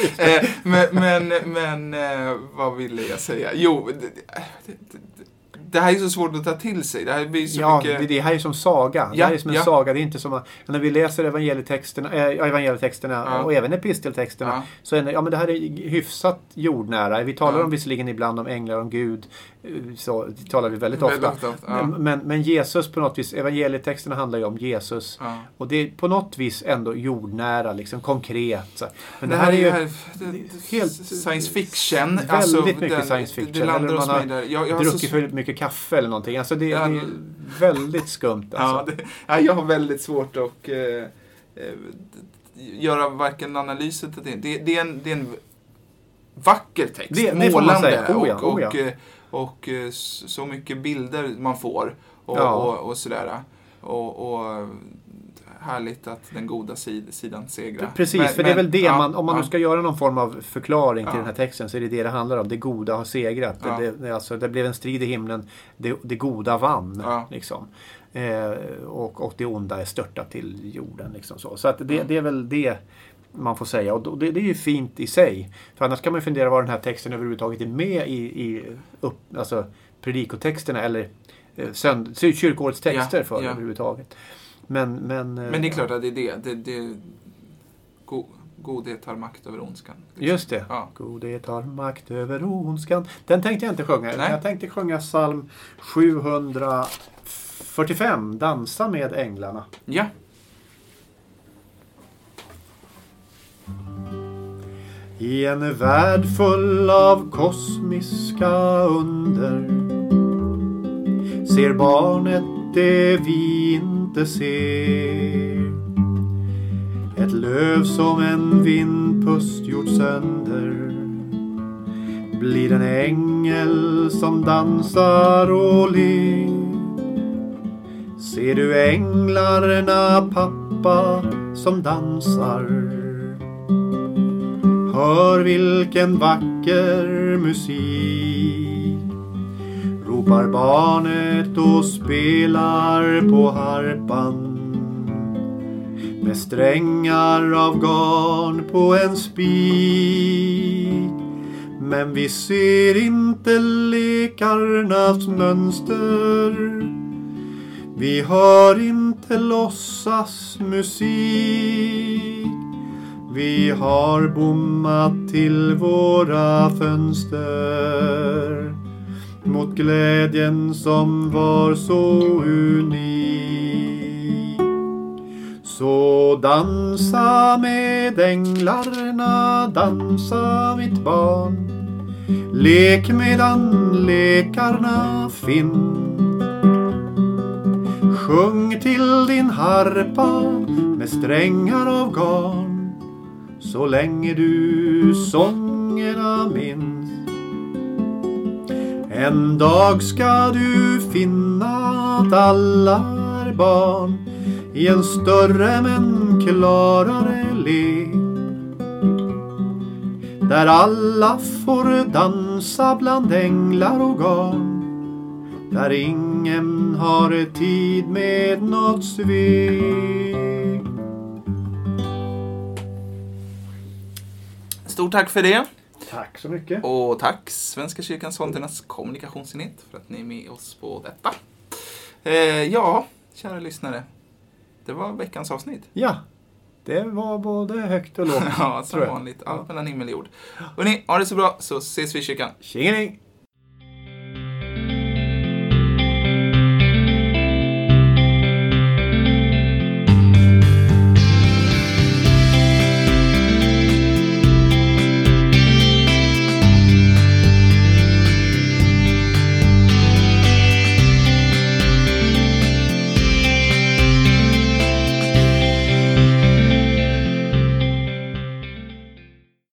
Speaker 1: men, men, men vad ville jag säga? Jo, det, det, det här är så svårt att ta till sig. Det här blir så
Speaker 2: ja,
Speaker 1: mycket...
Speaker 2: det, det här är som saga. Ja, det här är som en ja. saga. Det är inte som att, när vi läser evangelietexterna, äh, evangelietexterna ja. och även episteltexterna ja. så är det, ja, men det här är hyfsat jordnära. Vi talar ja. om visserligen ibland om änglar, om Gud. Så det talar vi väldigt ofta. Väldigt ofta ja. men, men Jesus på något vis, evangelietexterna handlar ju om Jesus. Ja. Och det är på något vis ändå jordnära, liksom konkret. Så. Men det, det här är ju
Speaker 1: här, det, det, helt science fiction.
Speaker 2: Väldigt
Speaker 1: alltså,
Speaker 2: mycket
Speaker 1: den,
Speaker 2: science fiction.
Speaker 1: Det landar hos mig där. Jag, jag
Speaker 2: druckit
Speaker 1: så...
Speaker 2: för mycket kaffe eller någonting. Alltså det, ja, det är väldigt skumt. Alltså.
Speaker 1: Ja, det, ja, jag har väldigt svårt att eh, eh, göra varken analys eller det. Det, det, är en, det är en vacker text.
Speaker 2: Det, det
Speaker 1: målande.
Speaker 2: Oh ja,
Speaker 1: och,
Speaker 2: oh ja.
Speaker 1: och, och, och så mycket bilder man får. Och,
Speaker 2: ja.
Speaker 1: och, och sådär. Och... och härligt att den goda sid- sidan segrar.
Speaker 2: Precis,
Speaker 1: men,
Speaker 2: för det är väl det
Speaker 1: ja,
Speaker 2: man, om man
Speaker 1: ja.
Speaker 2: nu ska göra någon form av förklaring till
Speaker 1: ja.
Speaker 2: den här texten, så är det det det handlar om. Det goda har segrat.
Speaker 1: Ja.
Speaker 2: Det, det, alltså, det blev en strid i himlen. Det, det goda vann.
Speaker 1: Ja.
Speaker 2: Liksom. Eh, och, och det onda är störtat till jorden. Liksom så så att det, det är väl det man får säga. Och det, det är ju fint i sig. För annars kan man fundera var den här texten överhuvudtaget är med i, i upp, alltså, predikotexterna eller eh, sönd- kyrkårets texter ja. för
Speaker 1: ja.
Speaker 2: överhuvudtaget. Men, men,
Speaker 1: men det är klart att det är det. det, det go, godhet har makt över ondskan.
Speaker 2: Liksom. Just det.
Speaker 1: Ja.
Speaker 2: Godhet har makt över ondskan. Den tänkte jag inte sjunga.
Speaker 1: Nej.
Speaker 2: Jag tänkte sjunga psalm sjuhundrafyrtiofem. Dansa med änglarna.
Speaker 1: Ja.
Speaker 2: I en värld full av kosmiska under ser barnet det vi inte ser. Ett löv som en vindpust gjort sönder blir en ängel som dansar och ler. Ser du änglarna, pappa, som dansar? Hör vilken vacker musik. Ropar barnet och spelar på harpan med strängar av garn på en spik. Men vi ser inte lekarnas mönster. Vi hör inte låtsas musik. Vi har bommat till våra fönster mot glädjen som var så unik. Så dansa med änglarna, dansa mitt barn. Lek medan lekarna finns. Sjung till din harpa med strängar av garn, så länge du sångerna minns. En dag ska du finna att alla är barn i en större men klarare lek, där alla får dansa bland änglar och garn, där ingen har tid med något svek.
Speaker 1: Stort tack för det.
Speaker 2: Tack så mycket.
Speaker 1: Och tack Svenska kyrkans Sondernas kommunikationsenhet för att ni är med oss på detta. Eh, ja, kära lyssnare. Det var veckans avsnitt.
Speaker 2: Ja, det var både högt och lågt.
Speaker 1: Ja, som vanligt. Allt mellan himmel och jord. Och ni, ha det så bra, så ses vi i kyrkan.
Speaker 2: Tjingeling!